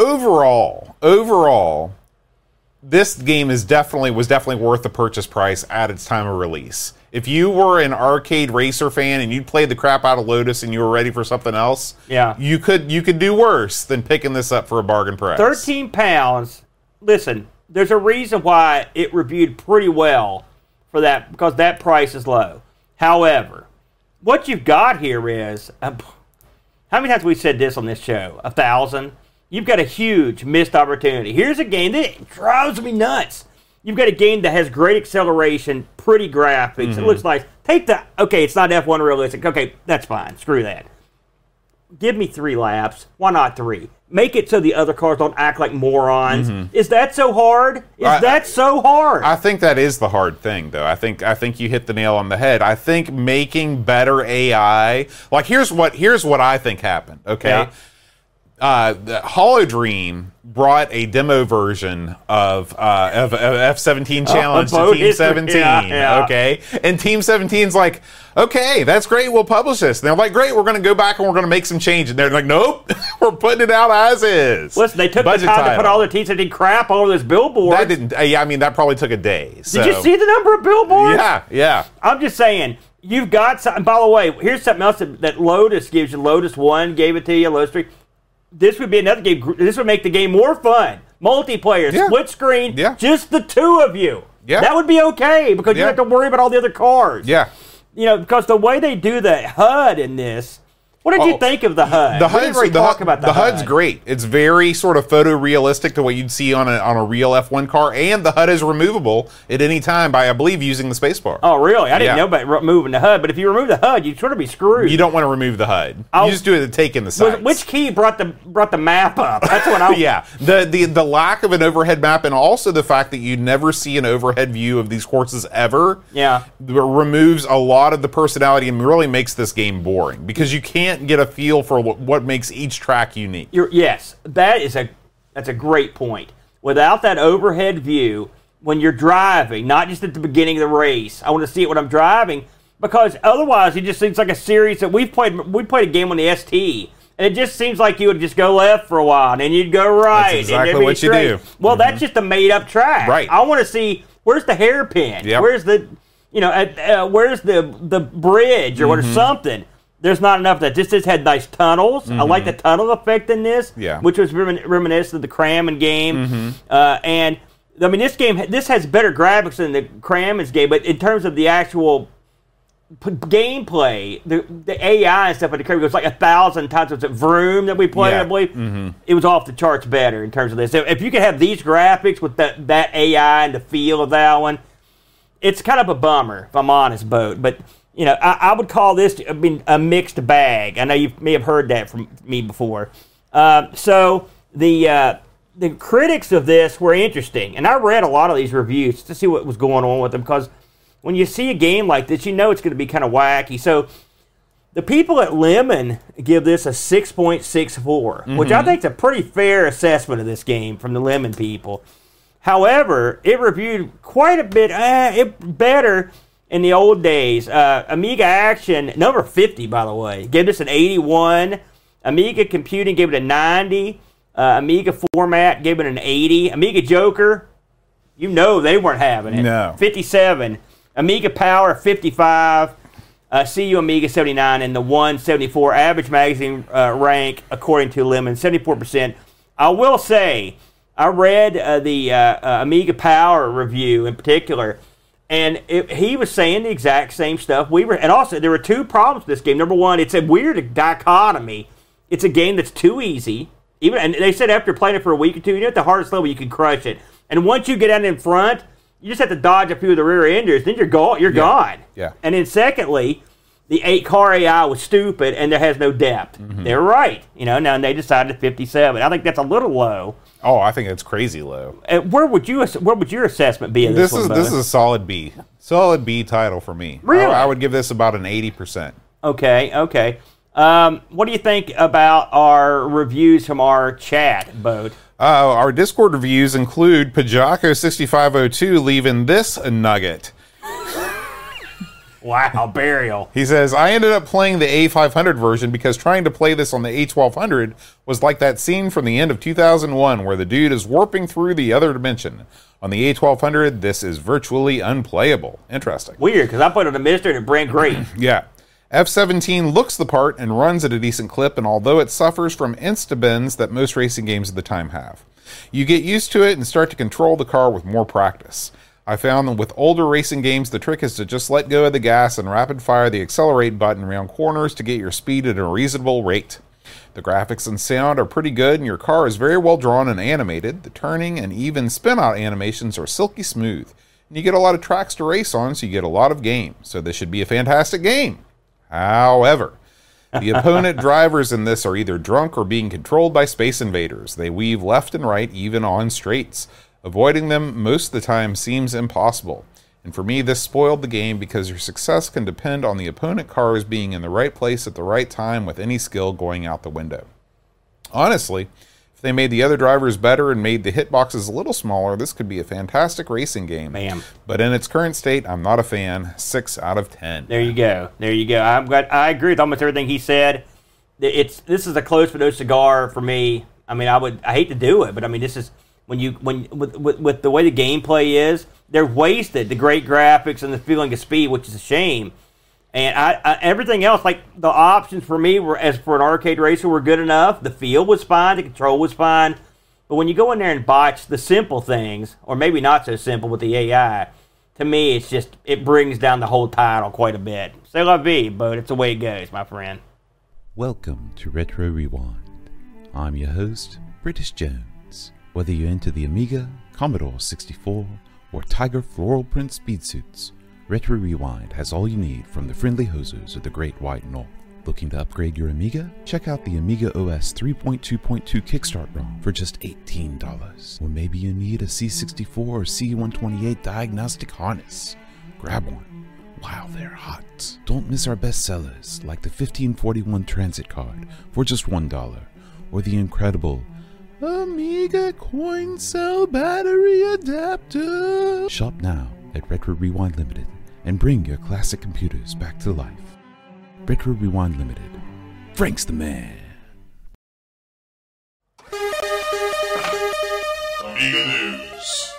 overall, this game was definitely worth the purchase price at its time of release. If you were an arcade racer fan and you played the crap out of Lotus and you were ready for something else, you could do worse than picking this up for a bargain price. £13. Listen, there's a reason why it reviewed pretty well for that, because that price is low. However, what you've got here is, how many times have we said this on this show? 1,000? You've got a huge missed opportunity. Here's a game that drives me nuts. You've got a game that has great acceleration, pretty graphics. It looks nice. Okay, it's not F1 realistic. Okay, that's fine. Screw that. Give me 3 laps. Why not 3? Make it so the other cars don't act like morons. Is that so hard? So hard? I think that is the hard thing, though. I think you hit the nail on the head. I think making better AI. Like here's what I think happened. Okay. Yeah. The Holodream brought a demo version of F-17 Challenge to Team 17, okay? And Team 17's like, okay, that's great, we'll publish this. And they're like, great, we're going to go back and we're going to make some change. And they're like, nope, we're putting it out as is. Listen, they took the time to put all the Team 17 crap all over this billboard. That didn't, I mean, that probably took a day. So. Did you see the number of billboards? Yeah. I'm just saying, you've got something. By the way, here's something else that Lotus gives you. Lotus 1 gave it to you, Lotus 3. This would be another game. This would make the game more fun. Multiplayer, split screen, just the 2 of you. Yeah. That would be okay because you don't have to worry about all the other cars. Yeah. You know, because the way they do the HUD in this, what did you think of the HUD? The HUD's great. It's very sort of photorealistic to what you'd see on a real F1 car, and the HUD is removable at any time by, I believe, using the spacebar. Oh, really? I didn't know about removing the HUD, but if you remove the HUD, you'd sort of be screwed. You don't want to remove the HUD. You just do it to take in the sights. Which key brought the map up? That's what I. Yeah, the lack of an overhead map, and also the fact that you never see an overhead view of these courses ever. Yeah, removes a lot of the personality and really makes this game boring because you can't get a feel for what makes each track unique. Yes, that's a great point. Without that overhead view, when you're driving, not just at the beginning of the race, I want to see it when I'm driving, because otherwise it just seems like a series that we played a game on the ST, and it just seems like you would just go left for a while, and then you'd go right. That's exactly what you do. Well, that's just a made-up track. Right. I want to see, where's the hairpin? Yep. Where's the, where's the bridge or something? There's not enough of that. This had nice tunnels. I like the tunnel effect in this, which was reminiscent of the Crammon game. And I mean, this has better graphics than the Crammons game, but in terms of the actual gameplay, the AI and stuff at the curve, it was like 1,000 times. Was it Vroom that we played? I believe it was off the charts better in terms of this. So if you could have these graphics with that AI and the feel of that one, it's kind of a bummer, if I'm honest, Boat. But you know, I would call this a mixed bag. I know you may have heard that from me before. So the critics of this were interesting, and I read a lot of these reviews to see what was going on with them, because when you see a game like this, you know it's going to be kind of wacky. So the people at Lemon give this a 6.64, which I think is a pretty fair assessment of this game from the Lemon people. However, it reviewed quite a bit better in the old days. Amiga Action, number 50, by the way, gave this an 81. Amiga Computing gave it a 90. Amiga Format gave it an 80. Amiga Joker, you know they weren't having it. No. 57. Amiga Power, 55. CU Amiga, 79. And the 174 average magazine rank, according to Lemon, 74%. I will say, I read the Amiga Power review in particular. And he was saying the exact same stuff we were. And also, there were two problems with this game. Number one, it's a weird dichotomy. It's a game that's too easy. And they said after playing it for a week or two, you know, at the hardest level, you can crush it. And once you get out in front, you just have to dodge a few of the rear enders. Then you're gone. Yeah. And then secondly, the 8-car AI was stupid and there has no depth. Mm-hmm. They're right. You know, now they decided 57. I think that's a little low. Oh, I think it's crazy low. Where would your assessment be of this one, This is a solid B. Solid B title for me. Really? I would give this about an 80%. Okay. What do you think about our reviews from our chat, Bode? Our Discord reviews include Pajako6502 leaving this a nugget. Wow, burial. He says, I ended up playing the A500 version because trying to play this on the A1200 was like that scene from the end of 2001 where the dude is warping through the other dimension. On the A1200, this is virtually unplayable. Interesting. Weird, because I played on the Mister and it ran great. Yeah. F-17 looks the part and runs at a decent clip, and although it suffers from insta-bends that most racing games of the time have, you get used to it and start to control the car with more practice. I found that with older racing games, the trick is to just let go of the gas and rapid fire the accelerate button around corners to get your speed at a reasonable rate. The graphics and sound are pretty good, and your car is very well drawn and animated. The turning and even spin-out animations are silky smooth. And you get a lot of tracks to race on, so you get a lot of game. So this should be a fantastic game. However, the opponent drivers in this are either drunk or being controlled by space invaders. They weave left and right, even on straights. Avoiding them most of the time seems impossible. And for me, this spoiled the game because your success can depend on the opponent cars being in the right place at the right time with any skill going out the window. Honestly, if they made the other drivers better and made the hitboxes a little smaller, this could be a fantastic racing game. Bam. But in its current state, I'm not a fan. 6 out of 10. There you go. I agree with almost everything he said. This is a close but no cigar for me. I mean, I hate to do it, but I mean, this is with the way the gameplay is, they're wasted the great graphics and the feeling of speed, which is a shame. And I everything else, like the options for me were, as for an arcade racer, were good enough. The feel was fine, the control was fine. But when you go in there and botch the simple things, or maybe not so simple with the AI, to me it brings down the whole title quite a bit. C'est la vie, but it's the way it goes, my friend. Welcome to Retro Rewind. I'm your host, British Jones. Whether you're into the Amiga, Commodore 64, or Tiger Floral Print speed suits, Retro Rewind has all you need from the friendly hosers of the Great White North. Looking to upgrade your Amiga? Check out the Amiga OS 3.2.2 Kickstart ROM for just $18. Or maybe you need a C64 or C128 diagnostic harness. Grab one while they're hot. Don't miss our best sellers like the 1541 Transit Card for just $1, or the incredible Amiga Coin Cell Battery Adapter. Shop now at Retro Rewind Limited and bring your classic computers back to life. Retro Rewind Limited. Frank's the man. Amiga News.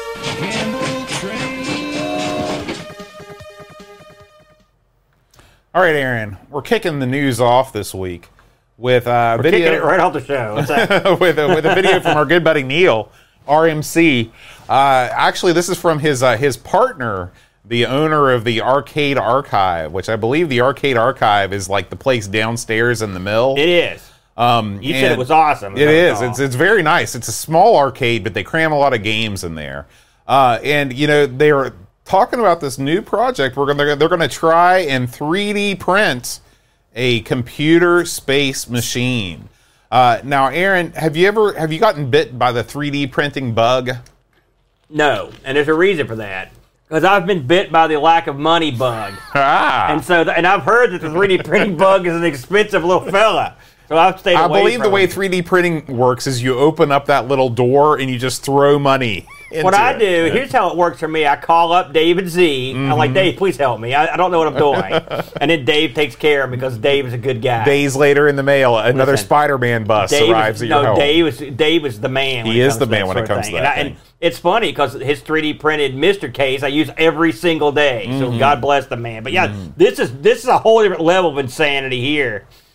All right, Aaron, we're kicking the news off this week with a video. Kicking it right off the show. What's that? with a video from our good buddy Neil, RMC. Actually, this is from his partner, the owner of the Arcade Archive, which I believe the Arcade Archive is like the place downstairs in the mill. It is. You said it was awesome. It is. It's very nice. It's a small arcade, but they cram a lot of games in there. And you know, they are talking about this new project. They're gonna try and 3D print a computer space machine. Now, Aaron, have you gotten bit by the 3D printing bug? No, and there's a reason for that. Because I've been bit by the lack of money bug. And I've heard that the 3D printing bug is an expensive little fella. So I've stayed away from it. I believe the way 3D printing works is you open up that little door and you just throw money into What I do, it. here's how it works for me. I call up David Z. I'm like, Dave, please help me. I don't know what I'm doing. And then Dave takes care of me because Dave is a good guy. Days later in the mail, another Spider-Man bus arrives at your home. Dave is the man. He is the man when it comes to that thing. And it's funny because his 3D printed Mr. case I use every single day. So God bless the man. But yeah, this is a whole different level of insanity here.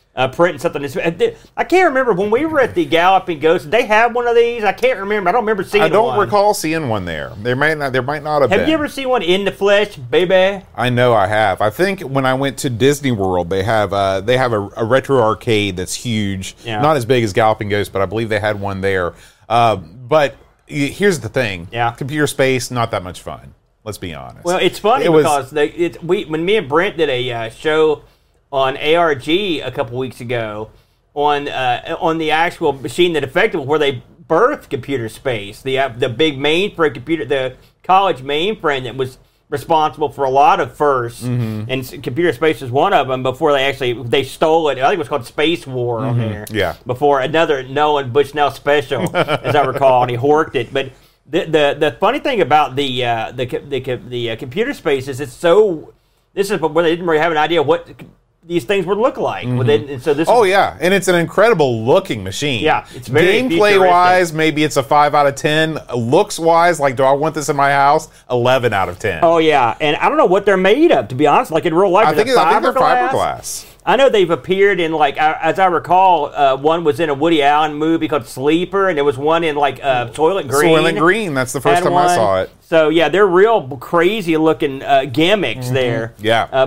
printing something. I can't remember when we were at the Galloping Ghost. Did they have one of these? I can't remember. I don't remember seeing one. I don't recall seeing one there. There might not have been. Have you ever seen one in the flesh, baby? I know I have. I think when I went to Disney World, they have a retro arcade that's huge. Yeah. Not as big as Galloping Ghost, but I believe they had one there. But here's the thing. Yeah. Computer Space, not that much fun. Let's be honest. Well, it's funny because when me and Brent did a show on ARG a couple weeks ago on the actual machine that affected where they birthed Computer Space, the big mainframe computer, the college mainframe that was responsible for a lot of firsts, and Computer Space was one of them. Before they stole it, I think it was called Space War on there. Yeah. Before another Nolan Bushnell special, as I recall, and he horked it, but. The funny thing about the Computer Space is this is where they didn't really have an idea what these things would look like. And so and it's an incredible looking machine. Yeah, it's very gameplay wise, maybe it's a 5 out of 10. Looks wise, like, do I want this in my house? 11 out of 10. Oh yeah, and I don't know what they're made of, to be honest. Like in real life, I think they're fiberglass. I know they've appeared in, like, as I recall, one was in a Woody Allen movie called Sleeper, and there was one in, like, Soylent Green. Soylent Green, that's the first time I saw it. So, yeah, they're real crazy-looking gimmicks there. Yeah.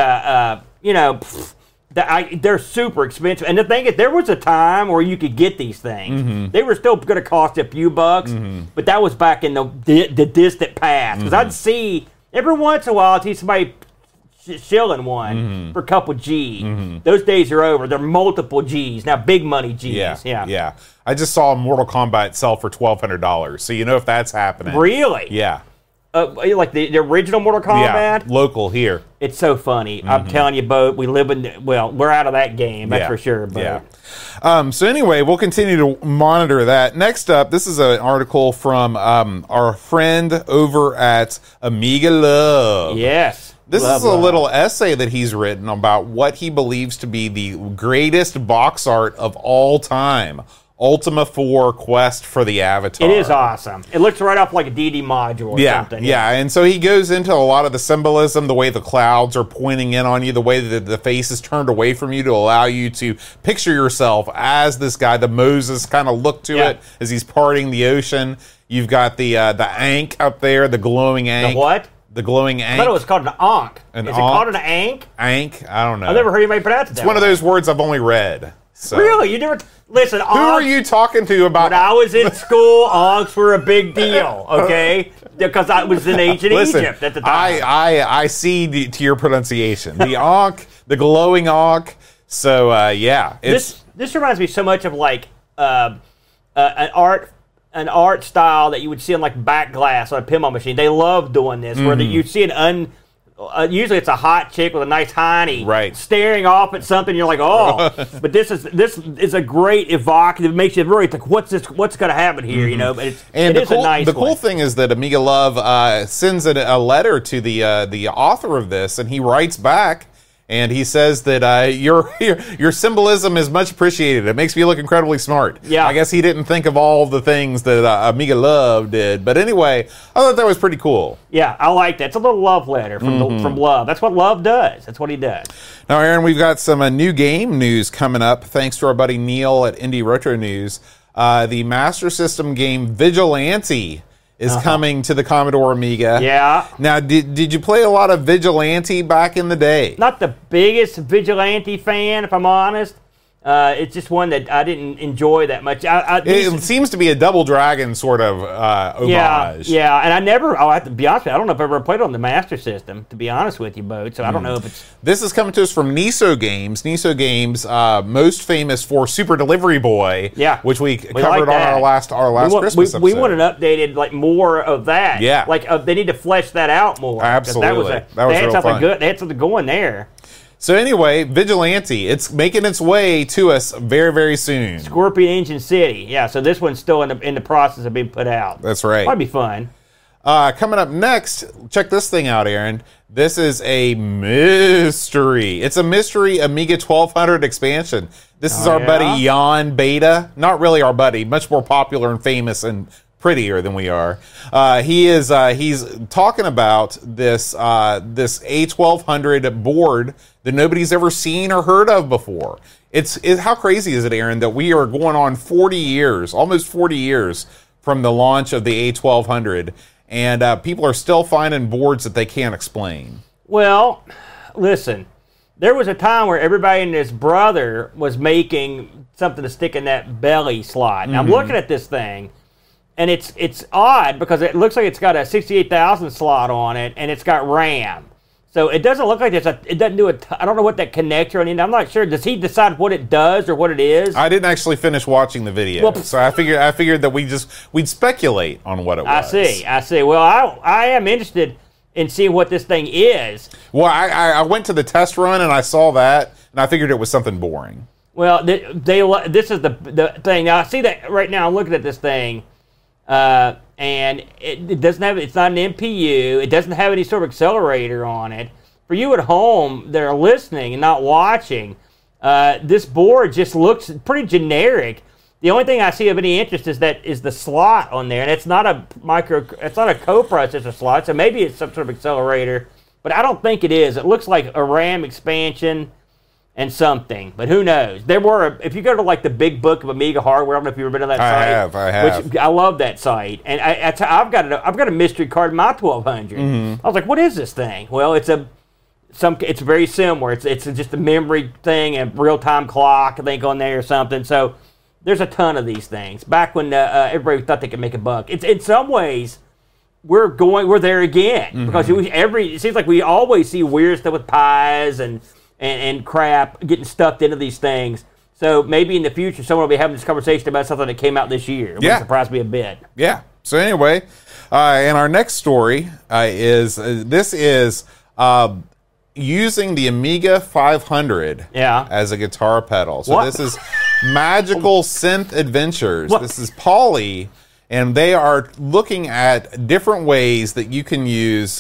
They're super expensive. And the thing is, there was a time where you could get these things. They were still going to cost a few bucks, but that was back in the distant past. Because I'd see, every once in a while, I'd see somebody shilling one for a couple G's. Those days are over. They're multiple G's now, big money G's. Yeah. I just saw Mortal Kombat sell for $1,200, so you know if that's happening. Really? Yeah. Like the original Mortal Kombat? Yeah, local here. It's so funny. I'm telling you, Bo, we're out of that game, that's for sure. Bo. Yeah. So anyway, we'll continue to monitor that. Next up, this is an article from our friend over at Amiga Love. Yes. This is a little essay that he's written about what he believes to be the greatest box art of all time. Ultima 4 Quest for the Avatar. It is awesome. It looks right off like a DD module or something. Yeah, and so he goes into a lot of the symbolism, the way the clouds are pointing in on you, the way that the face is turned away from you to allow you to picture yourself as this guy, the Moses kind of look to it as he's parting the ocean. You've got the Ankh up there, the glowing Ankh. The what? The glowing Ankh. I thought it was called an Ankh. Is it called an Ankh? Ankh? I don't know. I've never heard anybody pronounce it that It's one of those words I've only read. So. Really? You never... Listen, who are you talking to about... When I was in school, Ankhs were a big deal, okay? Because I was in ancient Egypt at the time. I see to your pronunciation. The Ankh, the glowing Ankh. So, yeah. This reminds me so much of, like, an art style that you would see on, like, back glass on a pinball machine. They love doing this, where you'd see usually it's a hot chick with a nice hiney staring off at something. You're like, oh, but this is a great evocative. It makes you really think, what's going to happen here? You know, but it is a nice. The cool thing is that Amiga Love sends a letter to the author of this, and he writes back. And he says that your symbolism is much appreciated. It makes me look incredibly smart. Yeah. I guess he didn't think of all the things that Amiga Love did. But anyway, I thought that was pretty cool. Yeah, I like that. It's a little love letter from Love. That's what Love does. That's what he does. Now, Aaron, we've got some new game news coming up, thanks to our buddy Neil at Indie Retro News. The Master System game Vigilante is coming to the Commodore Amiga. Yeah. Now, did you play a lot of Vigilante back in the day? Not the biggest Vigilante fan, if I'm honest. It's just one that I didn't enjoy that much. It seems to be a Double Dragon sort of homage. Yeah, and I have to be honest with you, I don't know if I've ever played it on the Master System, to be honest with you, Bo, so I don't know if it's... This is coming to us from Niso Games. Niso Games, most famous for Super Delivery Boy, which we covered on our last Christmas episode. We want an updated, like, more of that. Yeah. Like, they need to flesh that out more. Absolutely. That was real fun. They had something going there. So anyway, Vigilante, it's making its way to us very, very soon. Scorpion Engine City. Yeah, so this one's still in the process of being put out. That's right. Might be fun. Coming up next, check this thing out, Aaron. This is a mystery. It's a mystery Amiga 1200 expansion. This is our buddy Jan Beta. Not really our buddy, much more popular and famous and prettier than we are. He's talking about this A1200 board that nobody's ever seen or heard of before. It's how crazy is it, Aaron, that we are going on 40 years, almost 40 years from the launch of the A1200, and people are still finding boards that they can't explain. Well, listen, there was a time where everybody and his brother was making something to stick in that belly slot. Now, I'm looking at this thing, and it's odd because it looks like it's got a 68,000 slot on it, and it's got RAM. So it doesn't look like it doesn't do I don't know what that connector on it. I'm not sure. Does he decide what it does or what it is? I didn't actually finish watching the video, so I figured that we'd speculate on what it was. I see. Well, I am interested in seeing what this thing is. Well, I went to the test run and I saw that, and I figured it was something boring. Well, this is the thing. Now, I see that right now. I'm looking at this thing, and it doesn't have. It's not an MPU. It doesn't have any sort of accelerator on it. For you at home that are listening and not watching, this board just looks pretty generic. The only thing I see of any interest is the slot on there, and it's not a coprocessor slot, so maybe it's some sort of accelerator, but I don't think it is. It looks like a RAM expansion and something, but who knows? If you go to like the Big Book of Amiga Hardware, I don't know if you've ever been to that site. I have. Which I love that site, and I've got a mystery card in my 1200. I was like, what is this thing? Well, it's very similar. It's just a memory thing and real time clock, I think, on there or something. So there's a ton of these things. Back when everybody thought they could make a buck, it's in some ways we're there again because it seems like we always see weird stuff with pies and crap getting stuffed into these things. So maybe in the future someone will be having this conversation about something that came out this year. It wouldn't surprise me a bit. Yeah. So anyway, and our next story is using the Amiga 500 as a guitar pedal. So this is Magical Synth Adventures. This is Poly, and they are looking at different ways that you can use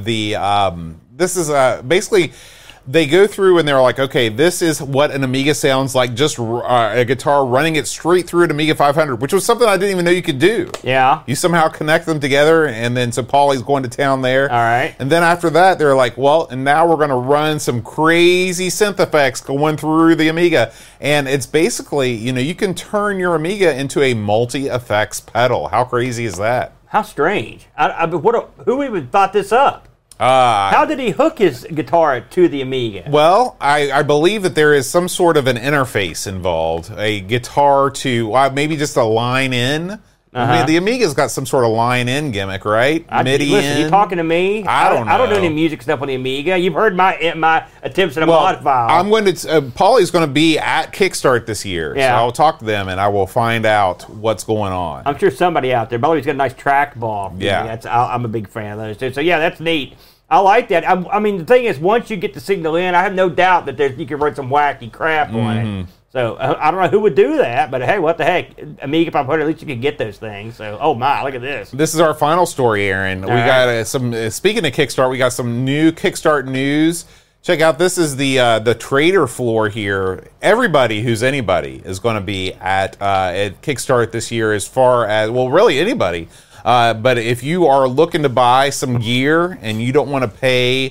this is basically they go through and they're like, okay, this is what an Amiga sounds like, just a guitar running it straight through an Amiga 500, which was something I didn't even know you could do. Yeah. You somehow connect them together, and then so Pauly's going to town there. All right. And then after that, they're like, well, and now we're going to run some crazy synth effects going through the Amiga. And it's basically, you can turn your Amiga into a multi-effects pedal. How crazy is that? How strange. Who even thought this up? How did he hook his guitar to the Amiga? Well, I believe that there is some sort of an interface involved. A guitar to maybe just a line in. I mean, the Amiga's got some sort of line in gimmick, right? MIDI listen, in. you talking to me? I don't know. I don't do any music stuff on the Amiga. You've heard my attempts at a mod file. I'm going to. Pauly's going to be at Kickstart this year, so I'll talk to them and I will find out what's going on. I'm sure somebody out there. Bobby's got a nice trackball. Yeah, I'm a big fan of those too. So yeah, that's neat. I like that. I mean, the thing is, once you get the signal in, I have no doubt that you can run some wacky crap on it. So I don't know who would do that, but hey, what the heck? Amiga 500, at least you can get those things. So, oh my, look at this. This is our final story, Aaron. Got some. Speaking of Kickstart, we got some new Kickstart news. Check out. This is the trader floor here. Everybody who's anybody is going to be at Kickstart this year. As far as really anybody. But if you are looking to buy some gear and you don't want to pay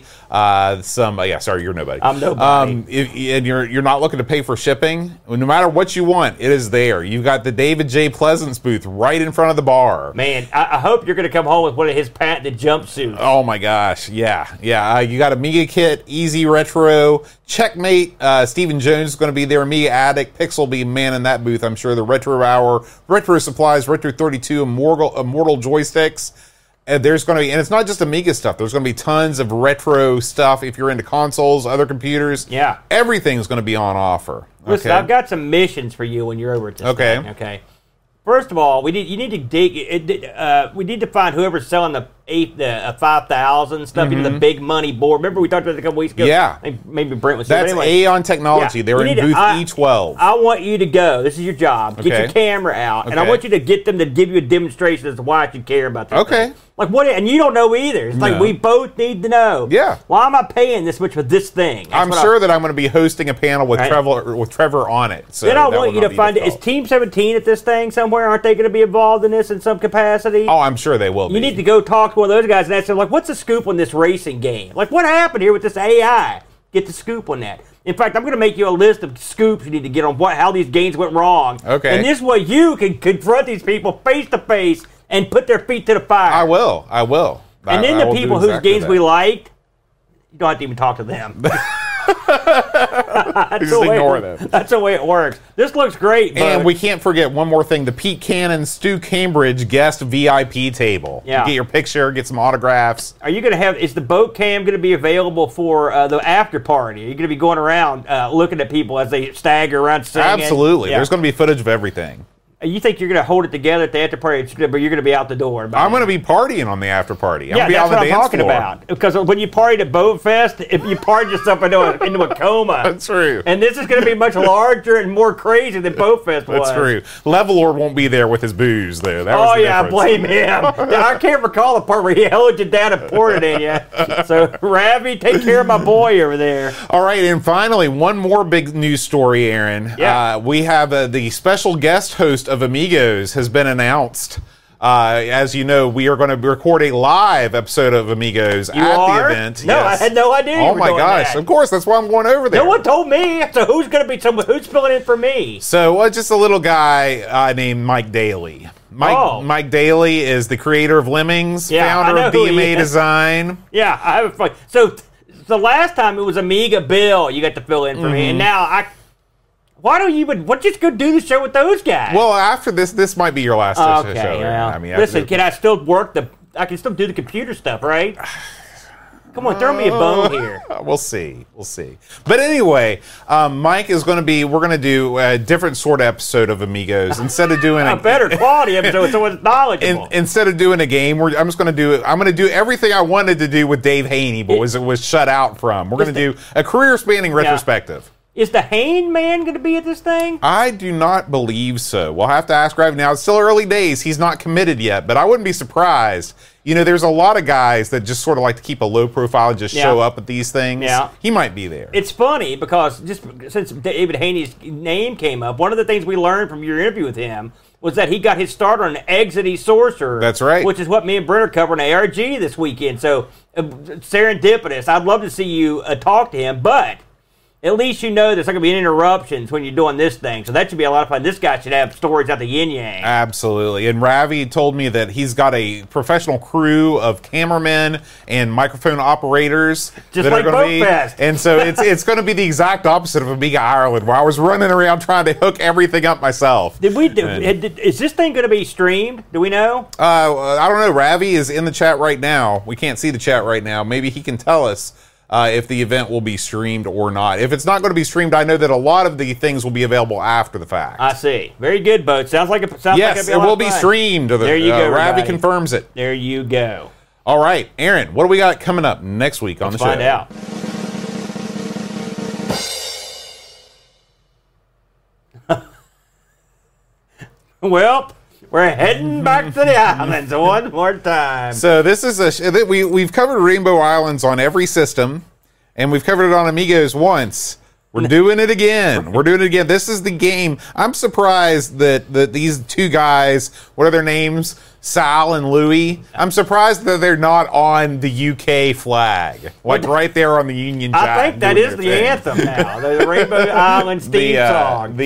you're nobody. I'm nobody. And you're not looking to pay for shipping, no matter what you want, it is there. You've got the David J. Pleasance booth right in front of the bar. Man, I hope you're going to come home with one of his patented jumpsuits. Oh my gosh, yeah. You got Amiga Kit, Easy Retro, Checkmate. Stephen Jones is going to be there. Amiga Addict, Pixel will be manning that booth. I'm sure the Retro Hour, Retro Supplies, Retro 32, Immortal joysticks. And there's going to be, and it's not just Amiga stuff. There's going to be tons of retro stuff if you're into consoles, other computers. Yeah, everything's going to be on offer. Listen, I've got some missions for you when you're over at this thing. Okay. First of all, we need to dig. We need to find whoever's selling the 5000 stuff, the big money board. Remember we talked about it a couple weeks ago? Yeah. Maybe Brent was That's anyway. Aeon Technology. Yeah. They're in booth E12. I want you to go. This is your job. Get Okay. your camera out, and I Okay. want you to get them to give you a demonstration as to why you care about this. Okay. thing. Like what? And you don't know either. It's like No. we both need to know. Yeah. Why am I paying this much for this thing? That's I'm what sure that I'm going to be hosting a panel with Right. Trevor on it. So Then I that want will you not to be find it. Is difficult. Team 17 at this thing somewhere? Aren't they going to be involved in this in some capacity? Oh, I'm sure they will be. You need to go talk to one of those guys and ask them, like, what's the scoop on this racing game? Like, what happened here with this AI? Get the scoop on that. In fact, I'm going to make you a list of scoops you need to get on how these games went wrong. Okay. And this way you can confront these people face to face and put their feet to the fire. I will. And then I the will do people whose exactly games that. we liked, you don't have to even talk to them. Just ignore them. That's the way it works. This looks great, And bud. we can't forget one more thing: the Pete Cannon, Stu Cambridge guest VIP table. Yeah. You get your picture, get some autographs. Are you going to have? Is the boat cam going to be available for the after party? Are you going to be going around looking at people as they stagger around singing? Absolutely. Yeah. There's going to be footage of everything. You think you're going to hold it together at the after party, but you're going to be out the door? I'm going to be partying on the after party. I'm Yeah, going to be that's on what the I'm dance talking floor. about. Because when you partied at Boat Fest, if you partied yourself into a coma. That's true. And this is going to be much larger and more crazy than Boat Fest was. That's true. Levelord won't be there with his booze, though. That was Oh, the yeah, difference. blame him. I can't recall the part where he held you down and poured it in you. So, Ravi, take care of my boy over there. All right, and finally, one more big news story, Aaron. Yeah. We have the special guest host of Amigos has been announced. As you know, we are going to record a live episode of Amigos You at are? the event. No, Yes. I had no idea you Oh were my doing gosh! that. Of course, that's why I'm going over there. No one told me. So who's going to be who's filling in for me? So, just a little guy named Mike Daly. Mike Daly is the creator of Lemmings, Yeah, I founder know of who he DMA is. Design. Yeah, I have a fun. So the last time it was Amiga Bill, you got to fill in for me, Mm-hmm. and now why don't you even? What just go do the show with those guys? Well, after this might be your last okay. show. Aaron. Well, I mean, listen, can I still work I can still do the computer stuff, right? Come on, throw me a bone here. We'll see. But anyway, Mike is going to be. We're going to do a different sort of episode of Amigos instead of doing A better quality episode, so it's knowledgeable. Instead of doing a game, I'm going to do everything I wanted to do with Dave Haney, but was shut out from. We're going to do a career-spanning retrospective. Is the Hain man going to be at this thing? I do not believe so. We'll have to ask Ravi now. It's still early days. He's not committed yet, but I wouldn't be surprised. You know, there's a lot of guys that just sort of like to keep a low profile and just show up at these things. Yeah. He might be there. It's funny because just since David Haney's name came up, one of the things we learned from your interview with him was that he got his start on Exity Sorcerer. That's right. Which is what me and Brent are covering ARG this weekend. So, serendipitous. I'd love to see you talk to him, but at least you know there's not going to be any interruptions when you're doing this thing. So that should be a lot of fun. This guy should have stories out the yin-yang. Absolutely. And Ravi told me that he's got a professional crew of cameramen and microphone operators Just that like are going to be. BoatFest. And so it's going to be the exact opposite of Amiga Ireland, where I was running around trying to hook everything up myself. Is this thing going to be streamed? Do we know? I don't know. Ravi is in the chat right now. We can't see the chat right now. Maybe he can tell us if the event will be streamed or not. If it's not going to be streamed, I know that a lot of the things will be available after the fact. I see. Very good, Boat. Sounds like Yes, it will be streamed. There you go, Ravi everybody. confirms it. There you go. All right, Aaron, what do we got coming up next week on the show? Find out. Well, we're heading back to the islands one more time. So this is we've covered Rainbow Islands on every system, and we've covered it on Amigos once. We're doing it again. This is the game. I'm surprised that these two guys, what are their names? Sal and Louie. I'm surprised that they're not on the UK flag, like right there on the Union Jack. I think that doing is their the thing. anthem now. The Rainbow Islands theme song.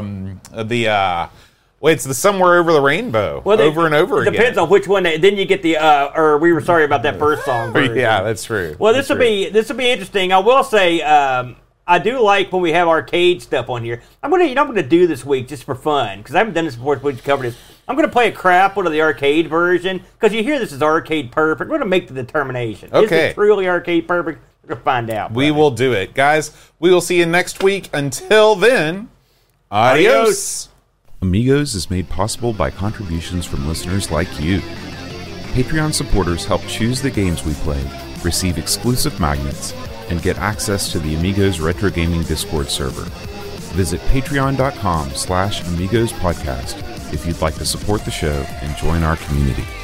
It's the Somewhere Over the Rainbow, over and over again. Depends on which one. Then you get the or we were sorry about that first song. Version. Yeah, that's true. Well, this will be interesting. I will say I do like when we have arcade stuff on here. I'm gonna do this week just for fun because I haven't done this before. We covered this. I'm gonna play a crap one of the arcade version because you hear this is arcade perfect. We're gonna make the determination. Is Okay. it truly arcade perfect? We're gonna find out. We brother. will do it, guys. We will see you next week. Until then, adios. Amigos is made possible by contributions from listeners like you. Patreon supporters help choose the games we play, receive exclusive magnets, and get access to the Amigos Retro Gaming Discord server. Visit patreon.com/AmigosPodcast if you'd like to support the show and join our community.